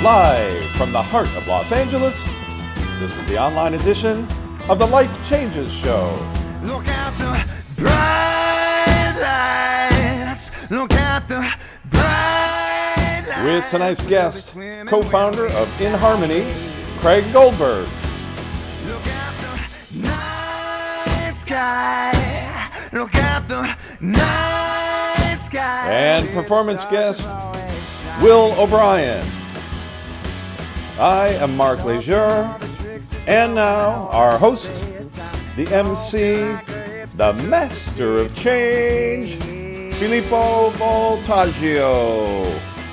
Live from the heart of Los Angeles, this is the online edition of the Life Changes Show. Look at the bright lights. Look at the bright lights. With tonight's guest, co-founder of In Harmony, Craig Goldberg. Look at the night sky. Look at the night sky. And performance guest, Will O'Brien. I am Mark Leisure, and now our host, the MC, the master of change, Filippo Voltaggio.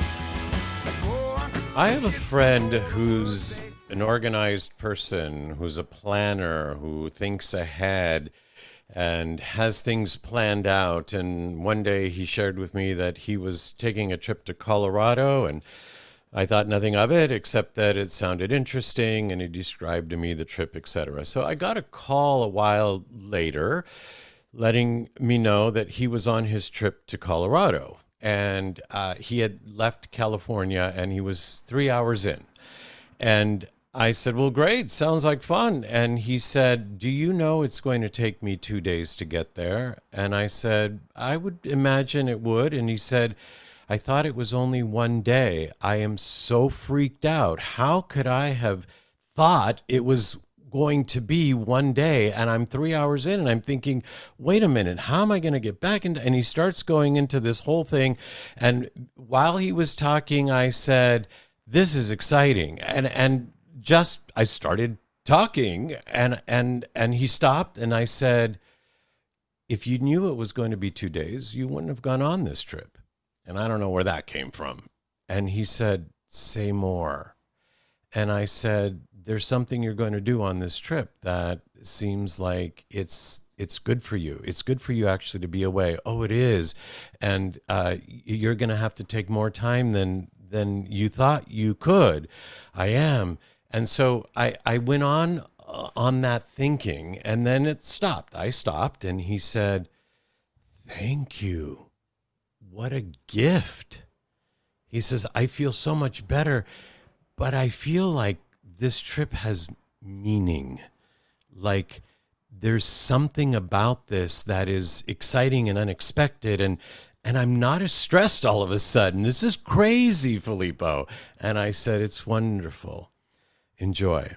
I have a friend who's an organized person, who's a planner, who thinks ahead and has things planned out. And one day he shared with me that he was taking a trip to Colorado, and I thought nothing of it except that it sounded interesting, and he described to me the trip, etc. So I got a call a while later letting me know that he was on his trip to Colorado, and he had left California and he was 3 hours in. And I said, well, great, sounds like fun. And he said, do you know it's going to take me 2 days to get there? And I said, I would imagine it would. And he said, I thought it was only 1 day. I am so freaked out. How could I have thought it was going to be 1 day? And I'm 3 hours in and I'm thinking, wait a minute, how am I going to get back into? And he starts going into this whole thing. And while he was talking, I said, this is exciting. And just, I started talking and he stopped and I said, if you knew it was going to be 2 days, you wouldn't have gone on this trip. And I don't know where that came from. And he said, say more. And I said, there's something you're going to do on this trip that seems like it's good for you. It's good for you actually to be away. Oh, it is. And you're going to have to take more time than you thought you could. I am. And so I went on that thinking, and then it stopped. I stopped, and he said, thank you. What a gift. He says, I feel so much better, but I feel like this trip has meaning. Like there's something about this that is exciting and unexpected, and I'm not as stressed all of a sudden. This is crazy, Filippo. And I said, it's wonderful. Enjoy.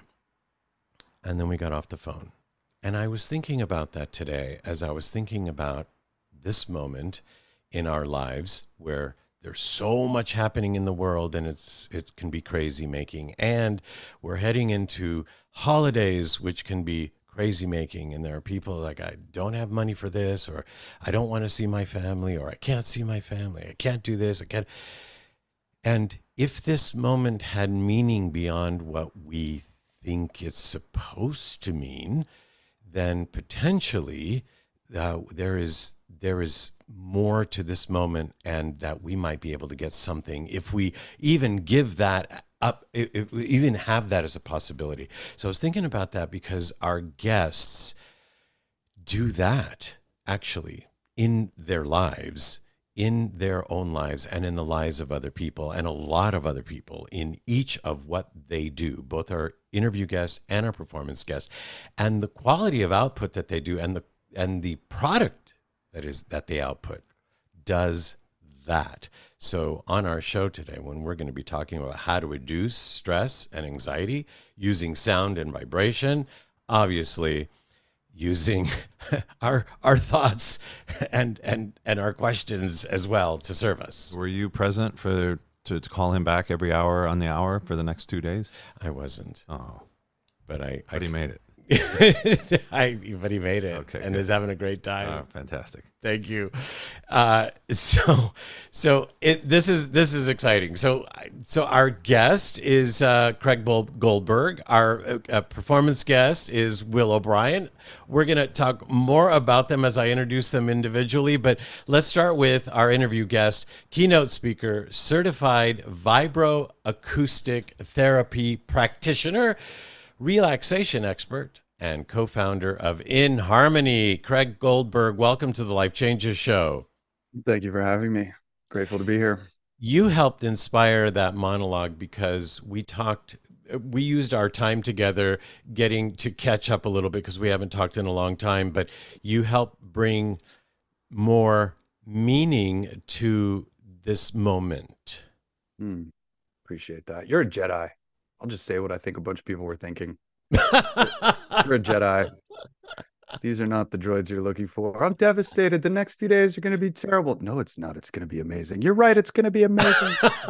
And then we got off the phone. And I was thinking about that today as I was thinking about this moment in our lives where there's so much happening in the world, and it can be crazy making. And we're heading into holidays, which can be crazy making. And there are people like, I don't have money for this, or I don't want to see my family, or I can't see my family. I can't do this. I can't. And if this moment had meaning beyond what we think it's supposed to mean, then potentially there is more to this moment, and that we might be able to get something if we even give that up, if we even have that as a possibility. So I was thinking about that because our guests do that actually in their lives, in their own lives, and in the lives of other people, and a lot of other people in each of what they do, both our interview guests and our performance guests, and the quality of output that they do, and the product that they output does that. So on our show today, when we're going to be talking about how to reduce stress and anxiety using sound and vibration, obviously using our thoughts and our questions as well to serve us. Were you present to call him back every hour on the hour for the next 2 days? I wasn't. Oh, but he made it. But he made it, okay, and good. Is having a great time. Oh, fantastic! Thank you. So this is exciting. So our guest is Craig Goldberg. Our performance guest is Will O'Brien. We're going to talk more about them as I introduce them individually, but let's start with our interview guest, keynote speaker, certified vibroacoustic therapy practitioner, relaxation expert, and co-founder of In Harmony, Craig Goldberg. Welcome to the Life Changes Show. Thank you for having me. Grateful to be here. You helped inspire that monologue because we used our time together getting to catch up a little bit because we haven't talked in a long time, but you helped bring more meaning to this moment. Appreciate that. You're a Jedi. I'll just say what I think a bunch of people were thinking. You're a Jedi. These are not the droids you're looking for. I'm devastated. The next few days are going to be terrible. No, it's not. It's going to be amazing. You're right. It's going to be amazing.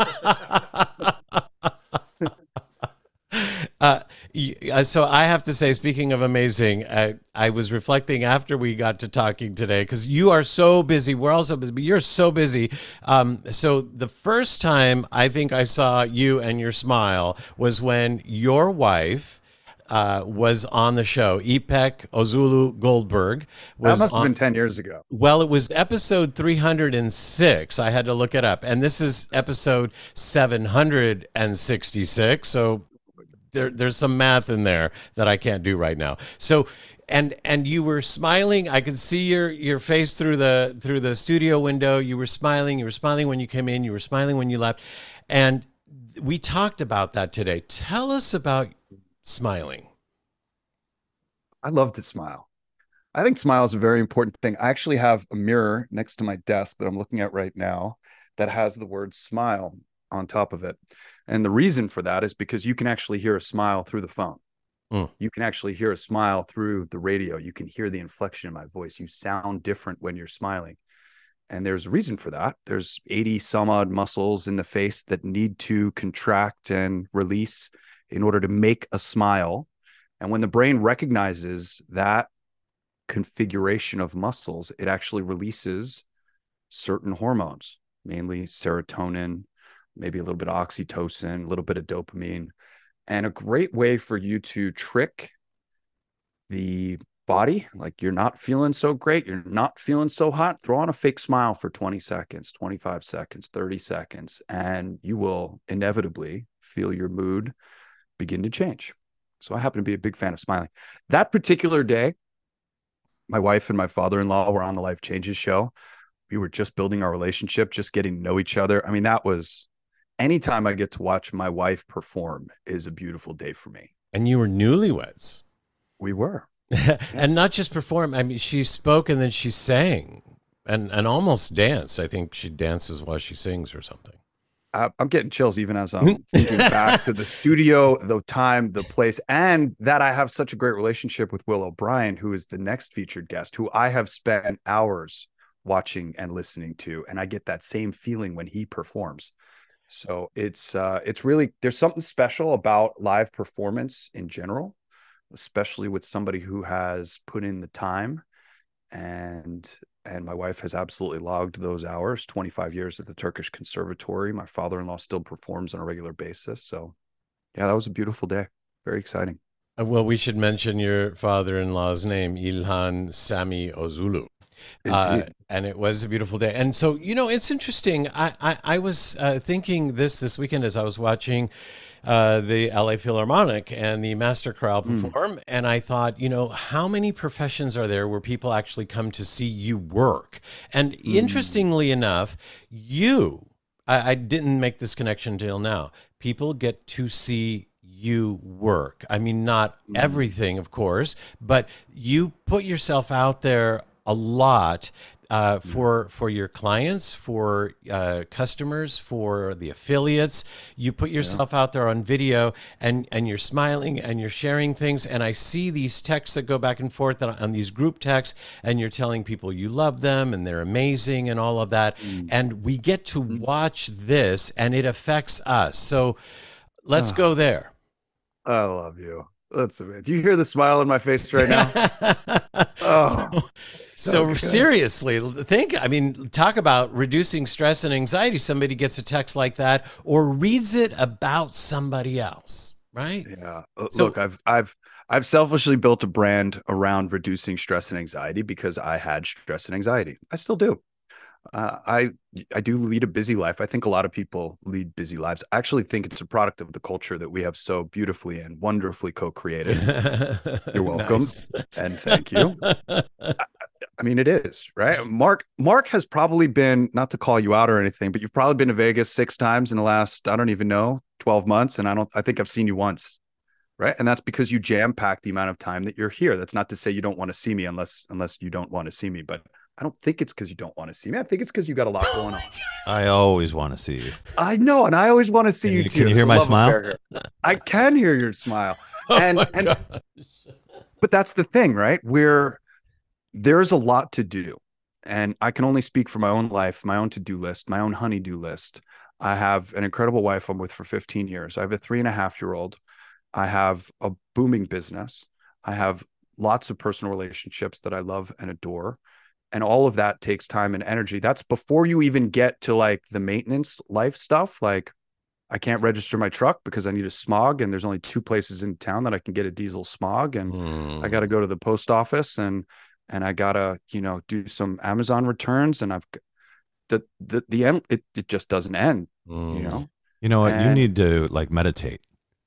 So I have to say, speaking of amazing, I was reflecting after we got to talking today, because you are so busy. We're also busy, but you're so busy. So the first time I think I saw you and your smile was when your wife was on the show. Ipek Ozulu Goldberg was. That must have been 10 years ago. Well, it was episode 306. I had to look it up. And this is episode 766. So there's some math in there that I can't do right now. So, and you were smiling. I could see your face through the studio window. You were smiling. You were smiling when you came in. You were smiling when you left. And we talked about that today. Tell us about smiling. I love to smile. I think smile is a very important thing. I actually have a mirror next to my desk that I'm looking at right now that has the word smile on top of it. And the reason for that is because you can actually hear a smile through the phone. You can actually hear a smile through the radio. You can hear the inflection in my voice. You sound different when you're smiling. And there's a reason for that. There's 80 some odd muscles in the face that need to contract and release in order to make a smile. And when the brain recognizes that configuration of muscles, it actually releases certain hormones, mainly serotonin, maybe a little bit of oxytocin, a little bit of dopamine. And a great way for you to trick the body, like you're not feeling so great, you're not feeling so hot, throw on a fake smile for 20 seconds, 25 seconds, 30 seconds, and you will inevitably feel your mood begin to change. So I happen to be a big fan of smiling. That particular day, my wife and my father-in-law were on the Life Changes show. We were just building our relationship, just getting to know each other. I mean, that was, anytime I get to watch my wife perform is a beautiful day for me. And you were newlyweds. We were. And not just perform. I mean, she spoke and then she sang and almost danced. I think she dances while she sings or something. I'm getting chills even as I'm thinking back to the studio, the time, the place, and that I have such a great relationship with Will O'Brien, who is the next featured guest, who I have spent hours watching and listening to. And I get that same feeling when he performs. So it's really, there's something special about live performance in general, especially with somebody who has put in the time. And my wife has absolutely logged those hours, 25 years at the Turkish Conservatory. My father-in-law still performs on a regular basis. So yeah, that was a beautiful day. Very exciting. Well, we should mention your father-in-law's name, Ilhan Sami Ozulu. And it was a beautiful day. And so, it's interesting. I was thinking this weekend as I was watching the LA Philharmonic and the Master Chorale perform. And I thought, how many professions are there where people actually come to see you work? And interestingly enough, I didn't make this connection until now. People get to see you work. I mean, not everything, of course, but you put yourself out there a lot for your clients, for customers, for the affiliates. You put yourself out there on video and you're smiling and you're sharing things. And I see these texts that go back and forth on these group texts, and you're telling people you love them and they're amazing and all of that. And we get to watch this and it affects us. So let's go there. I love you. That's amazing. Do you hear the smile on my face right now? So seriously, talk about reducing stress and anxiety. Somebody gets a text like that or reads it about somebody else, right? Yeah. Look, I've selfishly built a brand around reducing stress and anxiety because I had stress and anxiety. I still do. I do lead a busy life. I think a lot of people lead busy lives. I actually think it's a product of the culture that we have so beautifully and wonderfully co-created. You're welcome. And thank you. I mean, it is, right? Mark has probably been, not to call you out or anything, but you've probably been to Vegas 6 times in the last, I don't even know, 12 months. And I think I've seen you once, right? And that's because you jam pack the amount of time that you're here. That's not to say you don't want to see me unless you don't want to see me, but I don't think it's because you don't want to see me. I think it's because you got a lot going on. I always want to see you. I know, and I always want to see you too. Can you hear my smile? I can hear your smile. And but that's the thing, right? There's a lot to do. And I can only speak for my own life, my own to-do list, my own honey-do list. I have an incredible wife I'm with for 15 years. I have a 3.5-year-old. I have a booming business. I have lots of personal relationships that I love and adore. And all of that takes time and energy. That's before you even get to like the maintenance life stuff. Like I can't register my truck because I need a smog, and there's only 2 places in town that I can get a diesel smog. And I got to go to the post office and I gotta, do some Amazon returns, and I've the end. It just doesn't end, You know what? You need to like meditate.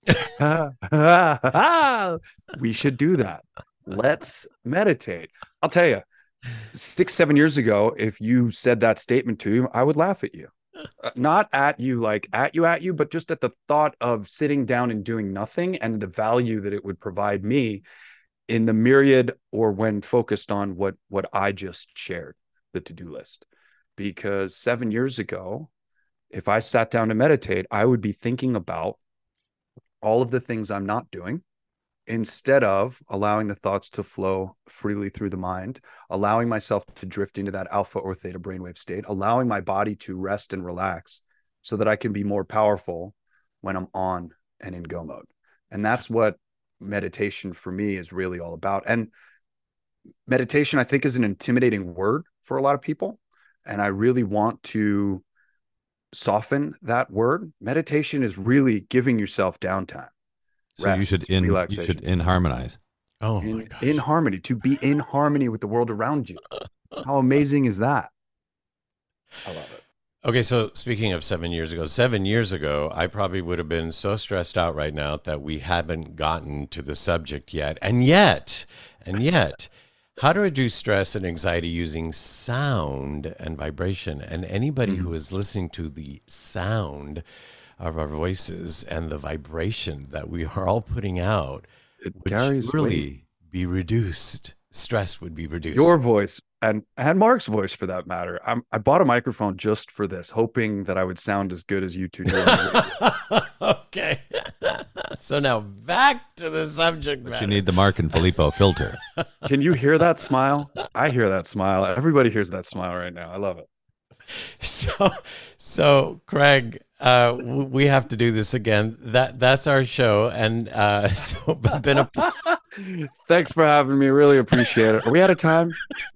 We should do that. Let's meditate. I'll tell you, 6-7 years ago, if you said that statement to you, I would laugh at you. Not at you, like at you, but just at the thought of sitting down and doing nothing and the value that it would provide me in the myriad, or when focused on what I just shared, the to-do list. Because 7 years ago, if I sat down to meditate, I would be thinking about all of the things I'm not doing, instead of allowing the thoughts to flow freely through the mind, allowing myself to drift into that alpha or theta brainwave state, allowing my body to rest and relax so that I can be more powerful when I'm on and in go mode. And that's what meditation for me is really all about. And meditation, I think, is an intimidating word for a lot of people. And I really want to soften that word. Meditation is really giving yourself downtime. So you should in harmonize. Oh, my gosh. In harmony, to be in harmony with the world around you. How amazing is that? I love it. Okay, so speaking of 7 years ago, I probably would have been so stressed out right now that we haven't gotten to the subject yet. And yet, how to reduce stress and anxiety using sound and vibration. And anybody who is listening to the sound of our voices and the vibration that we are all putting out would really be reduced. Stress would be reduced. Your voice and Mark's voice, for that matter. I bought a microphone just for this, hoping that I would sound as good as you two do. Okay. So now back to the subject matter. You need the Mark and Filippo filter. Can you hear that smile? I hear that smile. Everybody hears that smile right now. I love it. So Craig, we have to do this again. That's our show, and so it's been a. Thanks for having me. Really appreciate it. Are we out of time?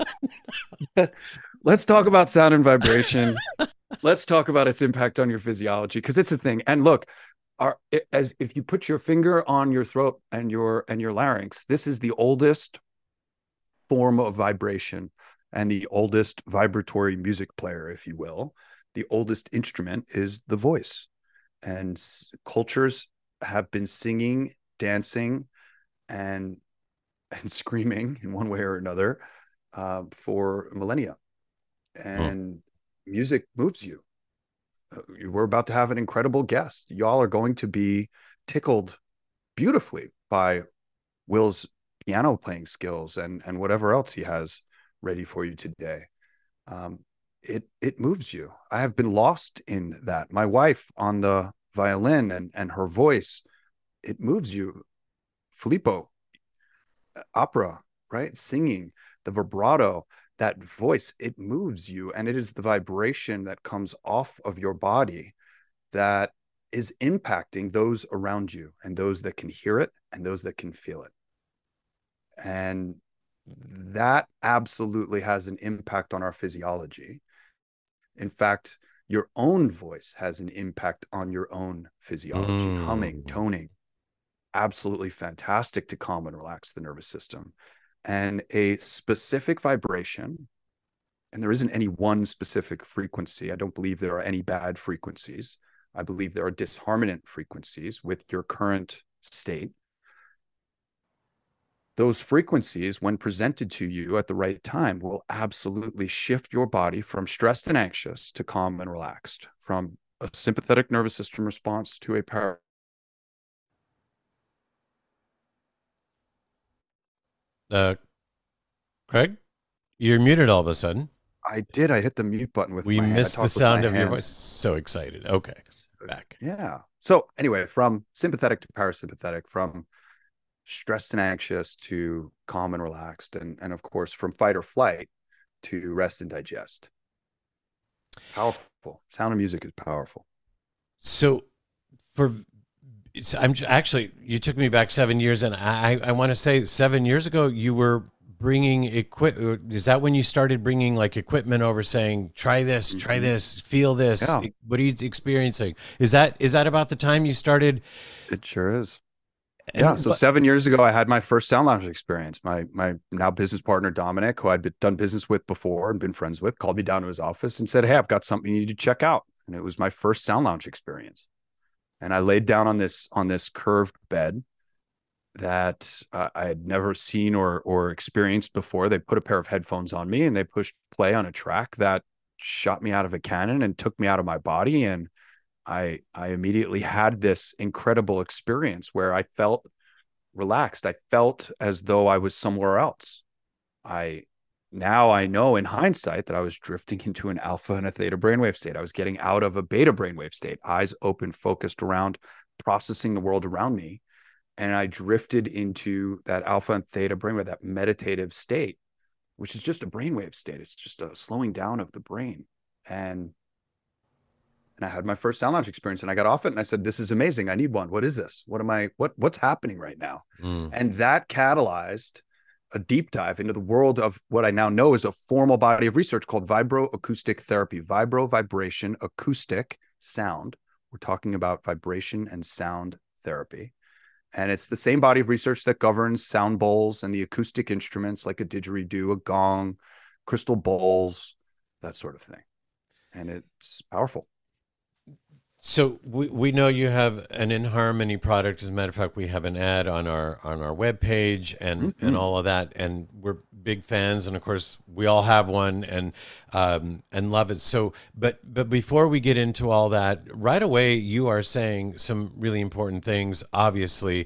Let's talk about sound and vibration. Let's talk about its impact on your physiology, because it's a thing. And look, if you put your finger on your throat and your larynx, this is the oldest form of vibration and the oldest vibratory music player, if you will. The oldest instrument is the voice. And cultures have been singing, dancing, and screaming in one way or another for millennia. And music moves you. We're about to have an incredible guest. Y'all are going to be tickled beautifully by Will's piano playing skills and whatever else he has ready for you today. It moves you. I have been lost in that. My wife on the violin and her voice, it moves you. Filippo, opera, right? Singing, the vibrato, that voice, it moves you. And it is the vibration that comes off of your body that is impacting those around you, and those that can hear it and those that can feel it. And that absolutely has an impact on our physiology. In fact, your own voice has an impact on your own physiology. Humming, toning, absolutely fantastic to calm and relax the nervous system. And a specific vibration, and there isn't any one specific frequency. I don't believe there are any bad frequencies. I believe there are disharmoniant frequencies with your current state. those frequencies, when presented to you at the right time, will absolutely shift your body from stressed and anxious to calm and relaxed, from a sympathetic nervous system response to a Craig, you're muted all of a sudden. I did. I hit the mute button with We my hand. missed the sound of your voice. So excited. Okay, back. Yeah. So anyway, from sympathetic to parasympathetic, from stressed and anxious to calm and relaxed, and of course from fight or flight to rest and digest. Powerful. Sound of music is powerful. So I'm actually, you took me back 7 years, and I want to say 7 years ago you were bringing equipment. Is that when you started bringing like equipment over, saying try this, feel this? Yeah. What are you experiencing? Is that about the time you started? It sure is. Yeah. So 7 years ago, I had my first Sound Lounge experience. My now business partner, Dominic, who I'd done business with before and been friends with, called me down to his office and said, "Hey, I've got something you need to check out." And it was my first Sound Lounge experience. And I laid down on this curved bed that I had never seen or experienced before. They put a pair of headphones on me and they pushed play on a track that shot me out of a cannon and took me out of my body. And I immediately had this incredible experience where I felt relaxed. I felt as though I was somewhere else. Now I know in hindsight that I was drifting into an alpha and a theta brainwave state. I was getting out of a beta brainwave state, eyes open, focused around, processing the world around me. And I drifted into that alpha and theta brainwave, that meditative state, which is just a brainwave state. It's just a slowing down of the brain. And I had my first Sound Lounge experience, and I got off it and I said, "This is amazing. I need one. What is this? What's happening right now?" And that catalyzed a deep dive into the world of what I now know is a formal body of research called vibroacoustic therapy, vibration, acoustic, sound. We're talking about vibration and sound therapy. And it's the same body of research that governs sound bowls and the acoustic instruments like a didgeridoo, a gong, crystal bowls, that sort of thing. And it's powerful. So we know you have an InHarmony product. As a matter of fact, we have an ad on our webpage and all of that, and we're big fans. And of course, we all have one and love it. So, but before we get into all that, right away, you are saying some really important things. Obviously,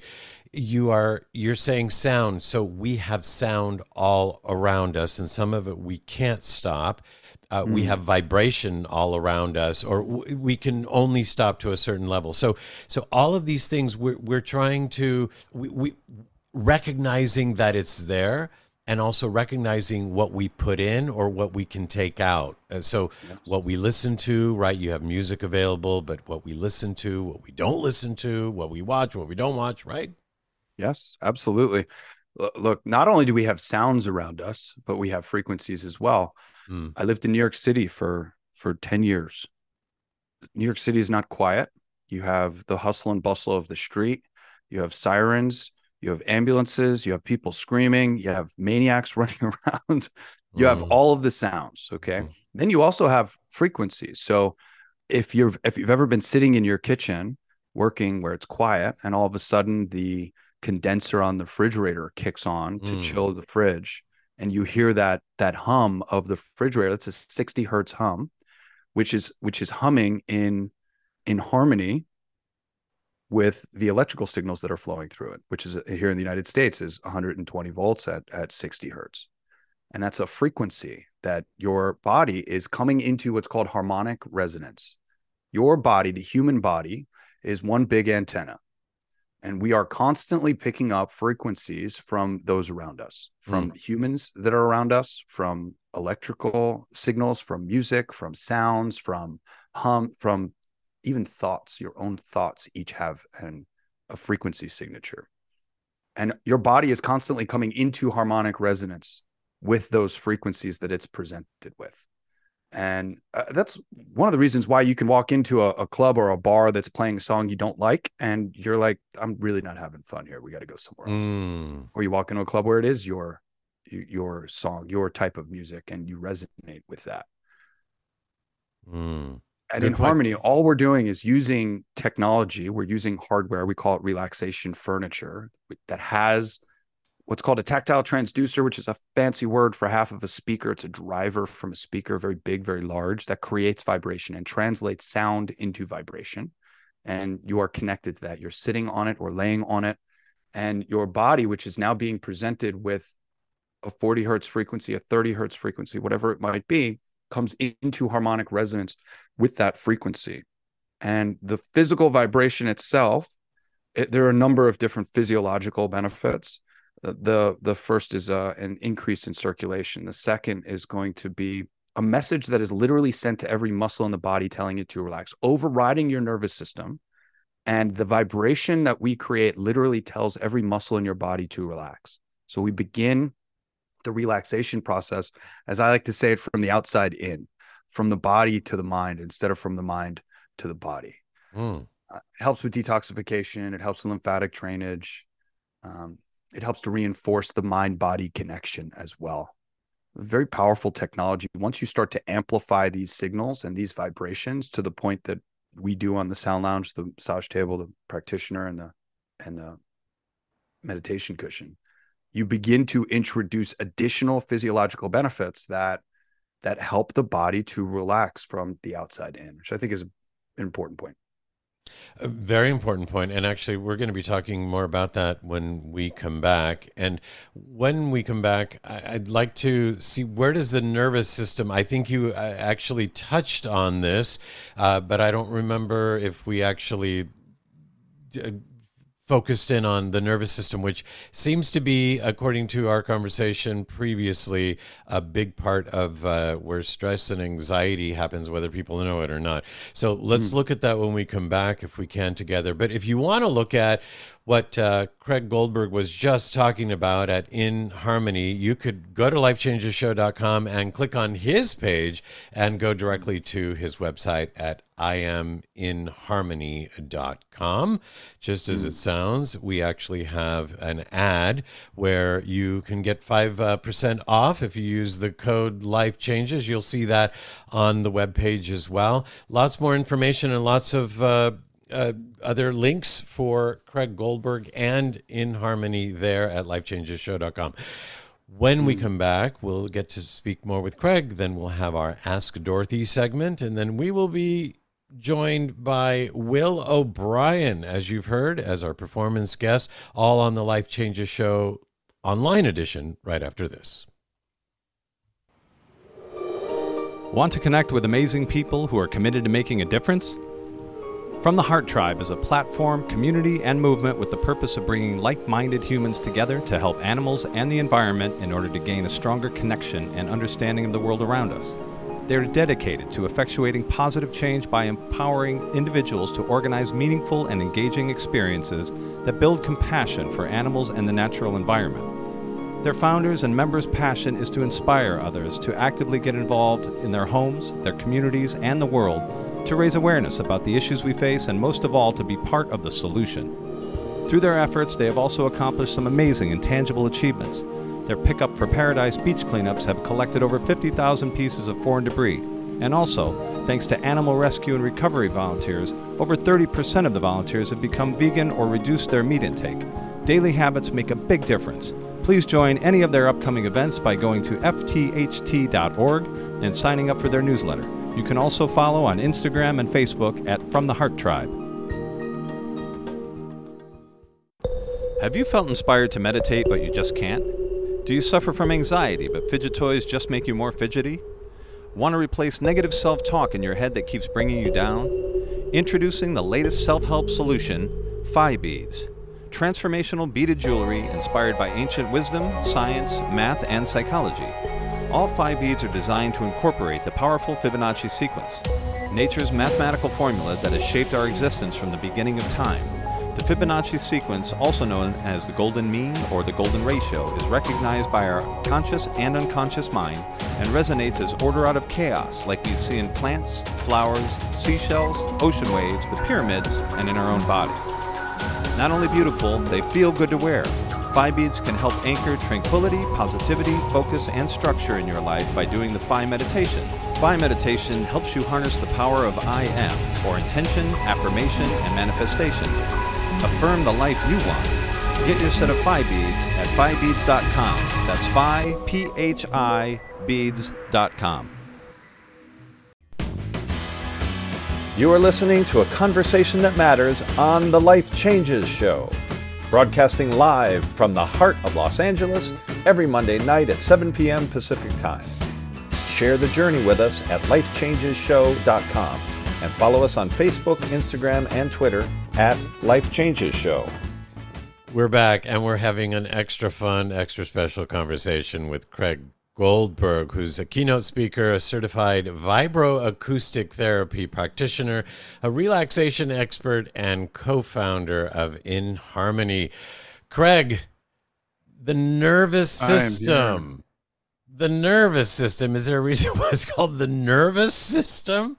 you're saying sound. So we have sound all around us, and some of it we can't stop. We have vibration all around us, or we can only stop to a certain level. So all of these things we're trying to we recognizing that it's there, and also recognizing what we put in or what we can take out. So what we listen to, right? You have music available, but what we listen to, what we don't listen to, what we watch, what we don't watch, right? Yes, absolutely. Look, not only do we have sounds around us, but we have frequencies as well. I lived in New York City for 10 years. New York City is not quiet. You have the hustle and bustle of the street. You have sirens. You have ambulances. You have people screaming. You have maniacs running around. You have all of the sounds. Okay. Then you also have frequencies. So if you've ever been sitting in your kitchen working where it's quiet, and all of a sudden the condenser on the refrigerator kicks on to chill the fridge, and you hear that hum of the refrigerator, it's a 60 hertz hum, which is humming in harmony with the electrical signals that are flowing through it, which is here in the United States is 120 volts at 60 hertz. And that's a frequency that your body is coming into what's called harmonic resonance. Your body, the human body, is one big antenna. And we are constantly picking up frequencies from those around us, from humans that are around us, from electrical signals, from music, from sounds, from from even thoughts. Your own thoughts each have a frequency signature. And your body is constantly coming into harmonic resonance with those frequencies that it's presented with. And that's one of the reasons why you can walk into a club or a bar that's playing a song you don't like, and you're like, "I'm really not having fun here. We got to go somewhere else." Or you walk into a club where it is your song, your type of music, and you resonate with that. And in Harmony, all we're doing is using technology. We're using hardware. We call it relaxation furniture that has what's called a tactile transducer, which is a fancy word for half of a speaker. It's a driver from a speaker, very big, very large, that creates vibration and translates sound into vibration. And you are connected to that. You're sitting on it or laying on it. And your body, which is now being presented with a 40 hertz frequency, a 30 hertz frequency, whatever it might be, comes into harmonic resonance with that frequency. And the physical vibration itself, there are a number of different physiological benefits. The first is an increase in circulation. The second is going to be a message that is literally sent to every muscle in the body telling it to relax, overriding your nervous system. And the vibration that we create literally tells every muscle in your body to relax. So we begin the relaxation process, as I like to say it, from the outside in, from the body to the mind, instead of from the mind to the body. It helps with detoxification. It helps with lymphatic drainage. It helps to reinforce the mind-body connection as well. Very powerful technology. Once you start to amplify these signals and these vibrations to the point that we do on the Sound Lounge, the massage table, the practitioner, and the meditation cushion, you begin to introduce additional physiological benefits that help the body to relax from the outside in, which I think is an important point. A very important point. And actually, we're going to be talking more about that when we come back. And when we come back, I'd like to see, where does the nervous system, I think you actually touched on this, but I don't remember if we actually focused in on the nervous system, which seems to be, according to our conversation previously, a big part of where stress and anxiety happens, whether people know it or not. So let's look at that when we come back, if we can, together. But if you want to look at what Craig Goldberg was just talking about at In Harmony, you could go to lifechangershow.com and click on his page and go directly to his website at iaminharmony.com. Just as it sounds, we actually have an ad where you can get 5% off if you use the code LifeChanges. You'll see that on the webpage as well. Lots more information and lots of other links for Craig Goldberg and In Harmony there at lifechangershow.com. When we come back, we'll get to speak more with Craig. Then we'll have our Ask Dorothy segment, and then we will be joined by Will O'Brien, as you've heard, as our performance guest, all on the Life Changes Show online edition right after this. Want to connect with amazing people who are committed to making a difference? From the Heart Tribe is a platform, community, and movement with the purpose of bringing like-minded humans together to help animals and the environment in order to gain a stronger connection and understanding of the world around us. They are dedicated to effectuating positive change by empowering individuals to organize meaningful and engaging experiences that build compassion for animals and the natural environment. Their founders and members' passion is to inspire others to actively get involved in their homes, their communities, and the world, to raise awareness about the issues we face, and most of all, to be part of the solution. Through their efforts, they have also accomplished some amazing and tangible achievements. Their Pickup for Paradise beach cleanups have collected over 50,000 pieces of foreign debris. And also, thanks to animal rescue and recovery volunteers, over 30% of the volunteers have become vegan or reduced their meat intake. Daily habits make a big difference. Please join any of their upcoming events by going to ftht.org and signing up for their newsletter. You can also follow on Instagram and Facebook at From the Heart Tribe. Have you felt inspired to meditate but you just can't? Do you suffer from anxiety but fidget toys just make you more fidgety? Want to replace negative self-talk in your head that keeps bringing you down? Introducing the latest self-help solution, Phi Beads. Transformational beaded jewelry inspired by ancient wisdom, science, math, and psychology. All Phi Beads are designed to incorporate the powerful Fibonacci sequence, nature's mathematical formula that has shaped our existence from the beginning of time. The Fibonacci sequence, also known as the golden mean or the golden ratio, is recognized by our conscious and unconscious mind and resonates as order out of chaos, like we see in plants, flowers, seashells, ocean waves, the pyramids, and in our own body. Not only beautiful, they feel good to wear. Phi Beads can help anchor tranquility, positivity, focus, and structure in your life by doing the Phi meditation. Phi meditation helps you harness the power of I Am for intention, affirmation, and manifestation. Affirm the life you want. Get your set of Phi beads at phibeads.com. That's Phi, P-H-I, beads.com. You are listening to a conversation that matters on The Life Changes Show, broadcasting live from the heart of Los Angeles every Monday night at 7 p.m. Pacific Time. Share the journey with us at lifechangeshow.com and follow us on Facebook, Instagram, and Twitter at Life Changes Show. We're back, and we're having an extra fun, extra special conversation with Craig Goldberg, who's a keynote speaker, a certified vibroacoustic therapy practitioner, a relaxation expert, and co-founder of In Harmony. Craig, the nervous system. The nervous system. Is there a reason why it's called the nervous system?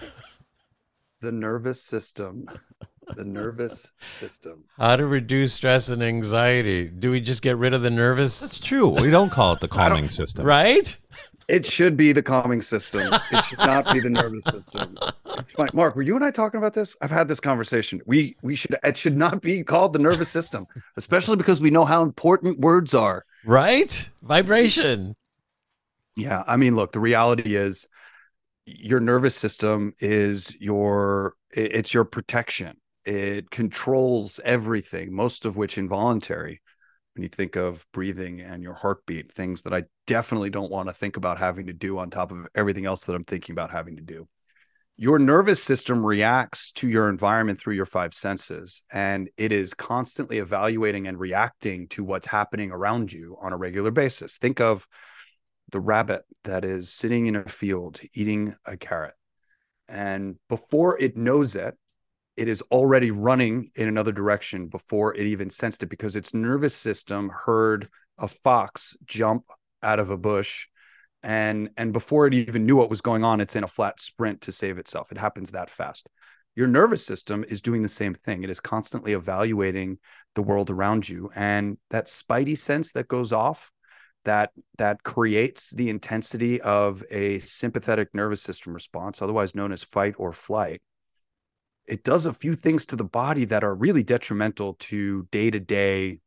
The nervous system. The nervous system. How to reduce stress and anxiety. Do we just get rid of the nervous? That's true. We don't call it the calming system. Right? It should be the calming system. It should not be the nervous system. It's fine. Mark, were you and I talking about this? I've had this conversation. It should not be called the nervous system, especially because we know how important words are. Right? Vibration. Yeah. I mean, look, the reality is your nervous system is it's your protection. It controls everything, most of which involuntary. When you think of breathing and your heartbeat, things that I definitely don't want to think about having to do on top of everything else that I'm thinking about having to do. Your nervous system reacts to your environment through your five senses, and it is constantly evaluating and reacting to what's happening around you on a regular basis. Think of the rabbit that is sitting in a field eating a carrot. And before it knows it, it is already running in another direction before it even sensed it, because its nervous system heard a fox jump out of a bush. And before it even knew what was going on, it's in a flat sprint to save itself. It happens that fast. Your nervous system is doing the same thing. It is constantly evaluating the world around you. And that spidey sense that goes off, that creates the intensity of a sympathetic nervous system response, otherwise known as fight or flight. It does a few things to the body that are really detrimental to day-to-day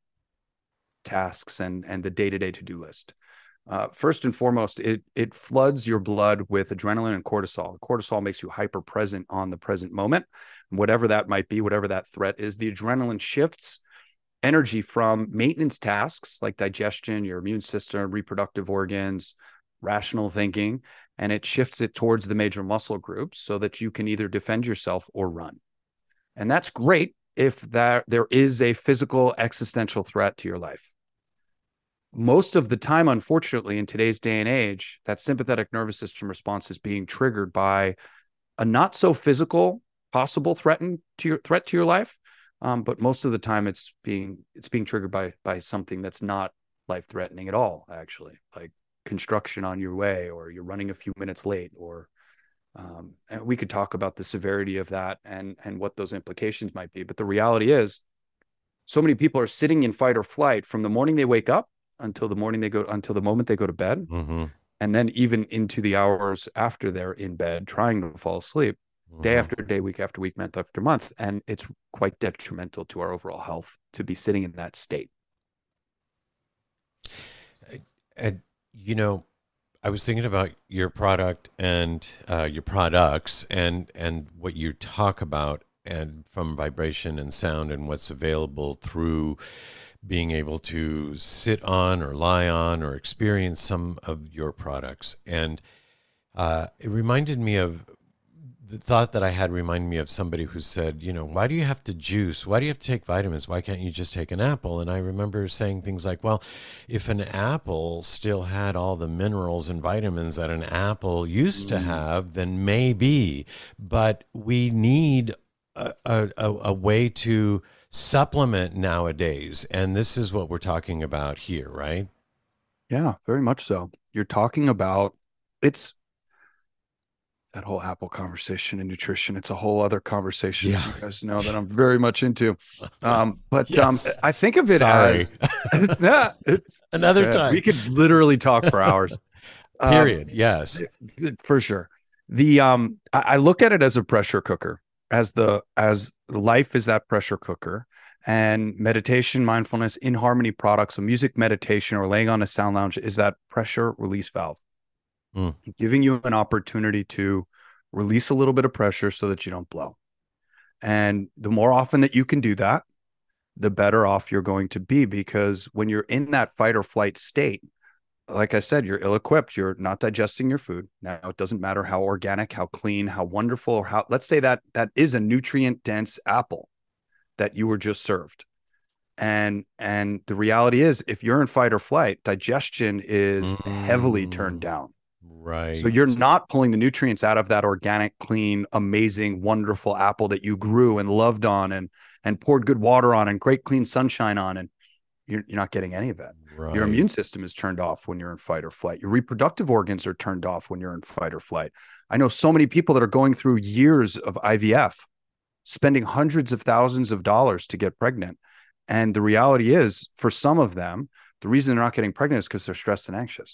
tasks and the day-to-day to-do list. First and foremost, it floods your blood with adrenaline and cortisol. Cortisol makes you hyper present on the present moment, whatever that might be, whatever that threat is. The adrenaline shifts energy from maintenance tasks like digestion, your immune system, reproductive organs, rational thinking, and it shifts it towards the major muscle groups so that you can either defend yourself or run. And that's great if there is a physical existential threat to your life. Most of the time, unfortunately, in today's day and age, that sympathetic nervous system response is being triggered by a not so physical possible threat to your life. But most of the time it's being triggered by something that's not life-threatening at all, actually, like construction on your way, or you're running a few minutes late, or and we could talk about the severity of that and what those implications might be. But the reality is, so many people are sitting in fight or flight from the morning they wake up until the moment they go to bed, Mm-hmm. and then even into the hours after they're in bed trying to fall asleep. Day after day, week after week, month after month. And it's quite detrimental to our overall health to be sitting in that state. You know, I was thinking about your product and your products and what you talk about, and from vibration and sound and what's available through being able to sit on or lie on or experience some of your products. And it reminded me of the thought that I had, reminded me of somebody who said, you know, why do you have to juice? Why do you have to take vitamins? Why can't you just take an apple? And I remember saying things like, well, if an apple still had all the minerals and vitamins that an apple used to have, then maybe. But we need a way to supplement nowadays. And this is what we're talking about here, right? Yeah, very much so. You're talking about, it's that whole apple conversation and nutrition. It's a whole other conversation. Yeah. You guys know that I'm very much into. But Yes. I think of it Sorry. as it's Another time. We could literally talk for hours. Period. Yes. For sure. I look at it as a pressure cooker, as life is that pressure cooker, And meditation, mindfulness, in harmony products, so music meditation or laying on a sound lounge is that pressure release valve, giving you an opportunity to release a little bit of pressure so that you don't blow. And the more often that you can do that, the better off you're going to be, because when you're in that fight or flight state, like I said, you're ill-equipped. You're not digesting your food. Now, it doesn't matter how organic, how clean, how wonderful, or how, let's say that is a nutrient-dense apple that you were just served. And the reality is, if you're in fight or flight, digestion is heavily turned down. Right. So you're not pulling the nutrients out of that organic, clean, amazing, wonderful apple that you grew and loved on and poured good water on and great clean sunshine on, and you're not getting any of it. Right. Your immune system is turned off when you're in fight or flight. Your reproductive organs are turned off when you're in fight or flight. I know so many people that are going through years of IVF, spending hundreds of thousands of dollars to get pregnant. And the reality is, for some of them, the reason they're not getting pregnant is because they're stressed and anxious.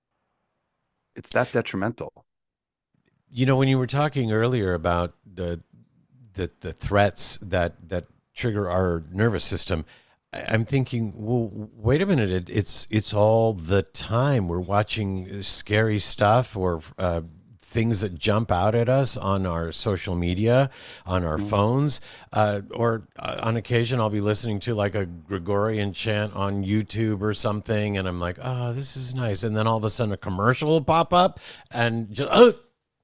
It's that detrimental. You know, when you were talking earlier about the threats that trigger our nervous system, I'm thinking, well, wait a minute. It's all the time. We're watching scary stuff or things that jump out at us on our social media, on our phones, or on occasion I'll be listening to like a Gregorian chant on YouTube or something, and I'm like, oh, this is nice. And then all of a sudden a commercial will pop up and just,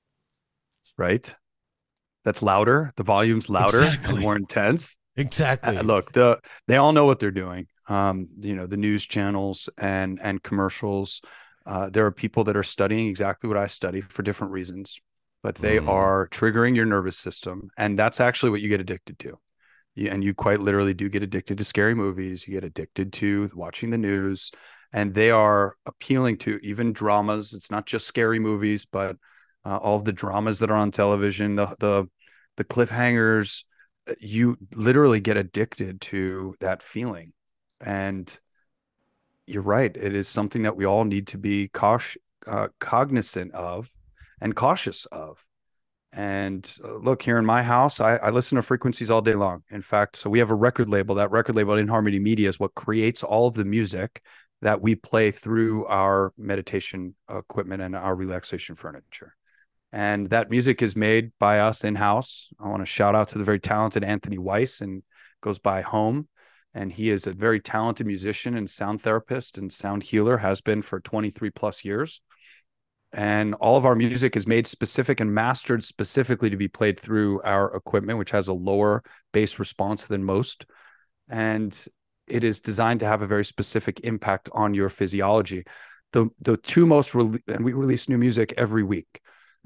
right? That's louder. The volume's louder and more intense. Exactly. Look, they all know what they're doing. The news channels and commercials. There are people that are studying exactly what I study for different reasons, but they are triggering your nervous system, and that's actually what you get addicted to. And you quite literally do get addicted to scary movies. You get addicted to watching the news, and they are appealing to even dramas. It's not just scary movies, but all of the dramas that are on television, the cliffhangers. You literally get addicted to that feeling. And you're right. It is something that we all need to be cognizant of and cautious of. And look, here in my house, I listen to frequencies all day long. In fact, so we have a record label. That record label, In Harmony Media, is what creates all of the music that we play through our meditation equipment and our relaxation furniture. And that music is made by us in-house. I want to shout out to the very talented Anthony Weiss, and goes by Home. And he is a very talented musician and sound therapist and sound healer, has been for 23 plus years. And all of our music is made specific and mastered specifically to be played through our equipment, which has a lower bass response than most. And it is designed to have a very specific impact on your physiology. The two most, and we release new music every week.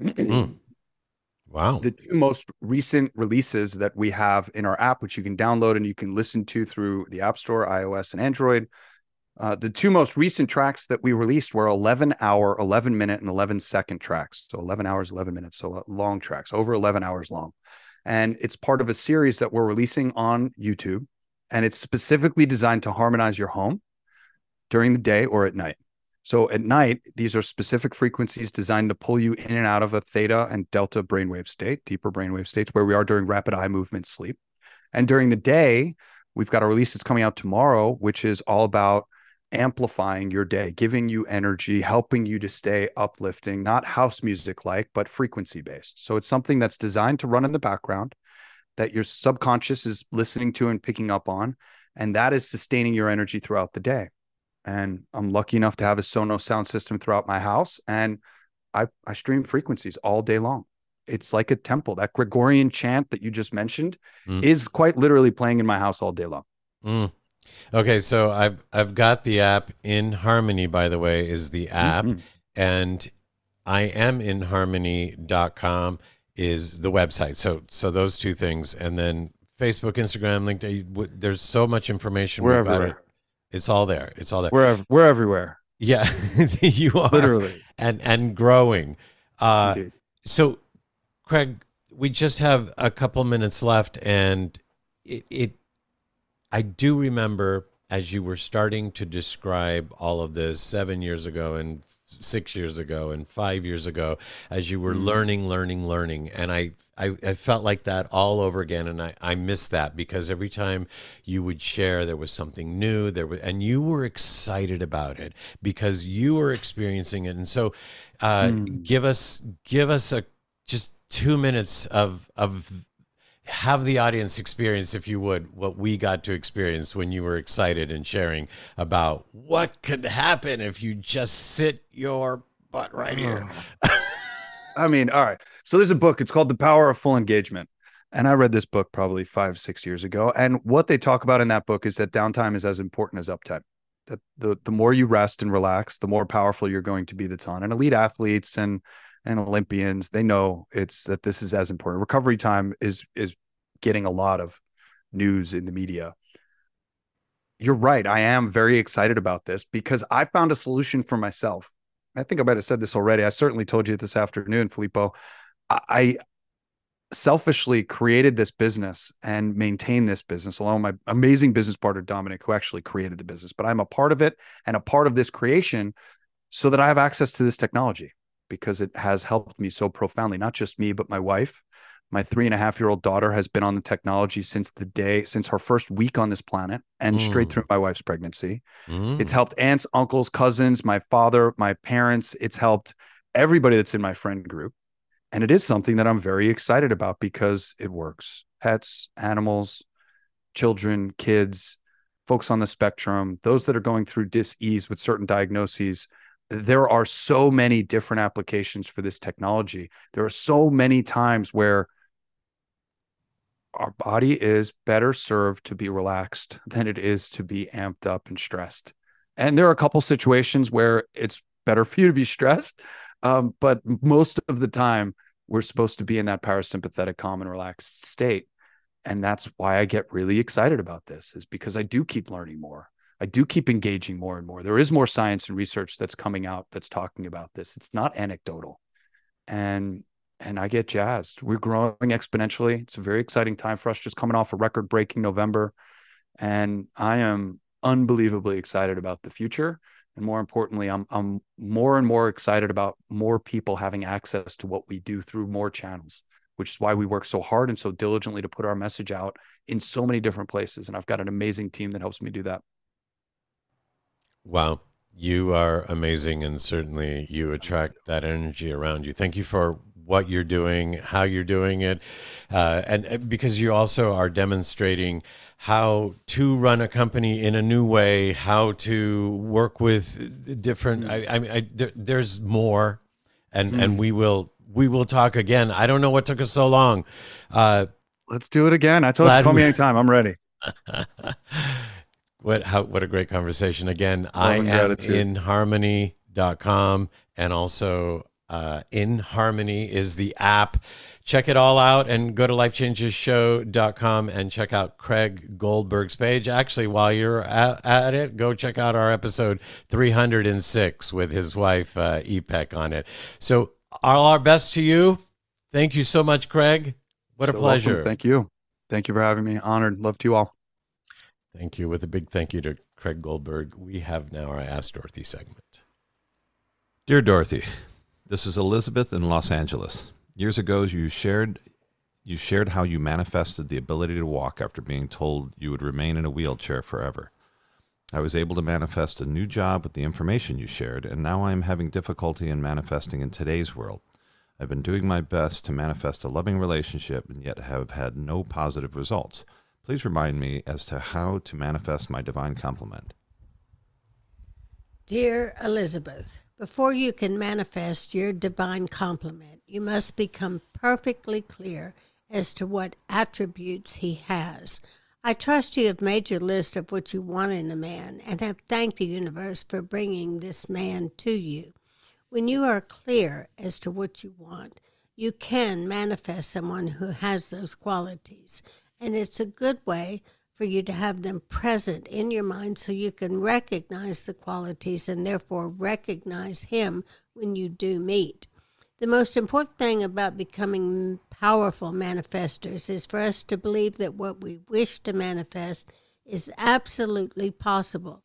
Wow. The two most recent releases that we have in our app, which you can download and you can listen to through the App Store, iOS and Android. The two most recent tracks that we released were 11-hour, 11-minute, and 11-second tracks. So 11 hours, 11 minutes. So long tracks, over 11 hours long. And it's part of a series that we're releasing on YouTube. And it's specifically designed to harmonize your home during the day or at night. So at night, these are specific frequencies designed to pull you in and out of a theta and delta brainwave state, deeper brainwave states, where we are during rapid eye movement sleep. And during the day, we've got a release that's coming out tomorrow, which is all about amplifying your day, giving you energy, helping you to stay uplifting, not house music like, but frequency based. So it's something that's designed to run in the background, that your subconscious is listening to and picking up on, and that is sustaining your energy throughout the day. And I'm lucky enough to have a Sonos sound system throughout my house, and I stream frequencies all day long. It's like a temple. That Gregorian chant that you just mentioned is quite literally playing in my house all day long. Okay, so I've got the app. In Harmony, by the way, is the app, and IamInHarmony.com is the website. So those two things, and then Facebook, Instagram, LinkedIn. There's so much information about it. It's all there. It's all there. We're everywhere. Yeah, you are Literally, and growing. Indeed. So, Craig, we just have a couple minutes left, and I do remember as you were starting to describe all of this 7 years ago and 6 years ago and 5 years ago as you were learning. And I felt like that all over again. And I miss that because every time you would share, there was something new and you were excited about it because you were experiencing it. And so give us just 2 minutes of have the audience experience, if you would, what we got to experience when you were excited and sharing about what could happen if you just sit your butt right here. I mean, all right. So there's a book. It's called The Power of Full Engagement. And I read this book probably 5-6 years ago. And what they talk about in that book is that downtime is as important as uptime. That the more you rest and relax, the more powerful you're going to be that's on. And elite athletes and Olympians, they know that this is as important. Recovery time is getting a lot of news in the media. You're right. I am very excited about this because I found a solution for myself. I think I might have said this already. I certainly told you this afternoon, Filippo. I selfishly created this business and maintain this business along with my amazing business partner, Dominic, who actually created the business. But I'm a part of it and a part of this creation so that I have access to this technology, because it has helped me so profoundly, not just me, but my wife. My 3.5-year-old daughter has been on the technology since her first week on this planet and straight through my wife's pregnancy. It's helped aunts, uncles, cousins, my father, my parents. It's helped everybody that's in my friend group. And it is something that I'm very excited about because it works. Pets, animals, children, kids, folks on the spectrum, those that are going through dis-ease with certain diagnoses. There are so many different applications for this technology. There are so many times where our body is better served to be relaxed than it is to be amped up and stressed. And there are a couple situations where it's better for you to be stressed. But most of the time, we're supposed to be in that parasympathetic, calm and relaxed state. And that's why I get really excited about this, is because I do keep learning more. I do keep engaging more and more. There is more science and research that's coming out that's talking about this. It's not anecdotal. And I get jazzed. We're growing exponentially. It's a very exciting time for us, just coming off a record-breaking November. And I am unbelievably excited about the future. And more importantly, I'm more and more excited about more people having access to what we do through more channels, which is why we work so hard and so diligently to put our message out in so many different places. And I've got an amazing team that helps me do that. Wow. You are amazing, and certainly you attract that energy around you. Thank you for what you're doing, how you're doing it, and because you also are demonstrating how to run a company in a new way, how to work with different. There's more, and we will talk again. I don't know what took us so long. Let's do it again. I told you, call me anytime. I'm ready. What a great conversation. Again, I am inharmony.com, and also In Harmony is the app. Check it all out and go to lifechangeshow.com and check out Craig Goldberg's page. Actually, while you're at it, go check out our episode 306 with his wife, Ipek, on it. So all our best to you. Thank you so much, Craig. What a pleasure. Welcome. Thank you. Thank you for having me. Honored. Love to you all. Thank you. With a big thank you to Craig Goldberg, we have now our Ask Dorothy segment. Dear Dorothy, this is Elizabeth in Los Angeles. Years ago, you shared how you manifested the ability to walk after being told you would remain in a wheelchair forever. I was able to manifest a new job with the information you shared, and now I am having difficulty in manifesting in today's world. I've been doing my best to manifest a loving relationship and yet have had no positive results. Please remind me as to how to manifest my divine complement. Dear Elizabeth, before you can manifest your divine complement, you must become perfectly clear as to what attributes he has. I trust you have made your list of what you want in a man and have thanked the universe for bringing this man to you. When you are clear as to what you want, you can manifest someone who has those qualities. And it's a good way for you to have them present in your mind so you can recognize the qualities and therefore recognize him when you do meet. The most important thing about becoming powerful manifestors is for us to believe that what we wish to manifest is absolutely possible.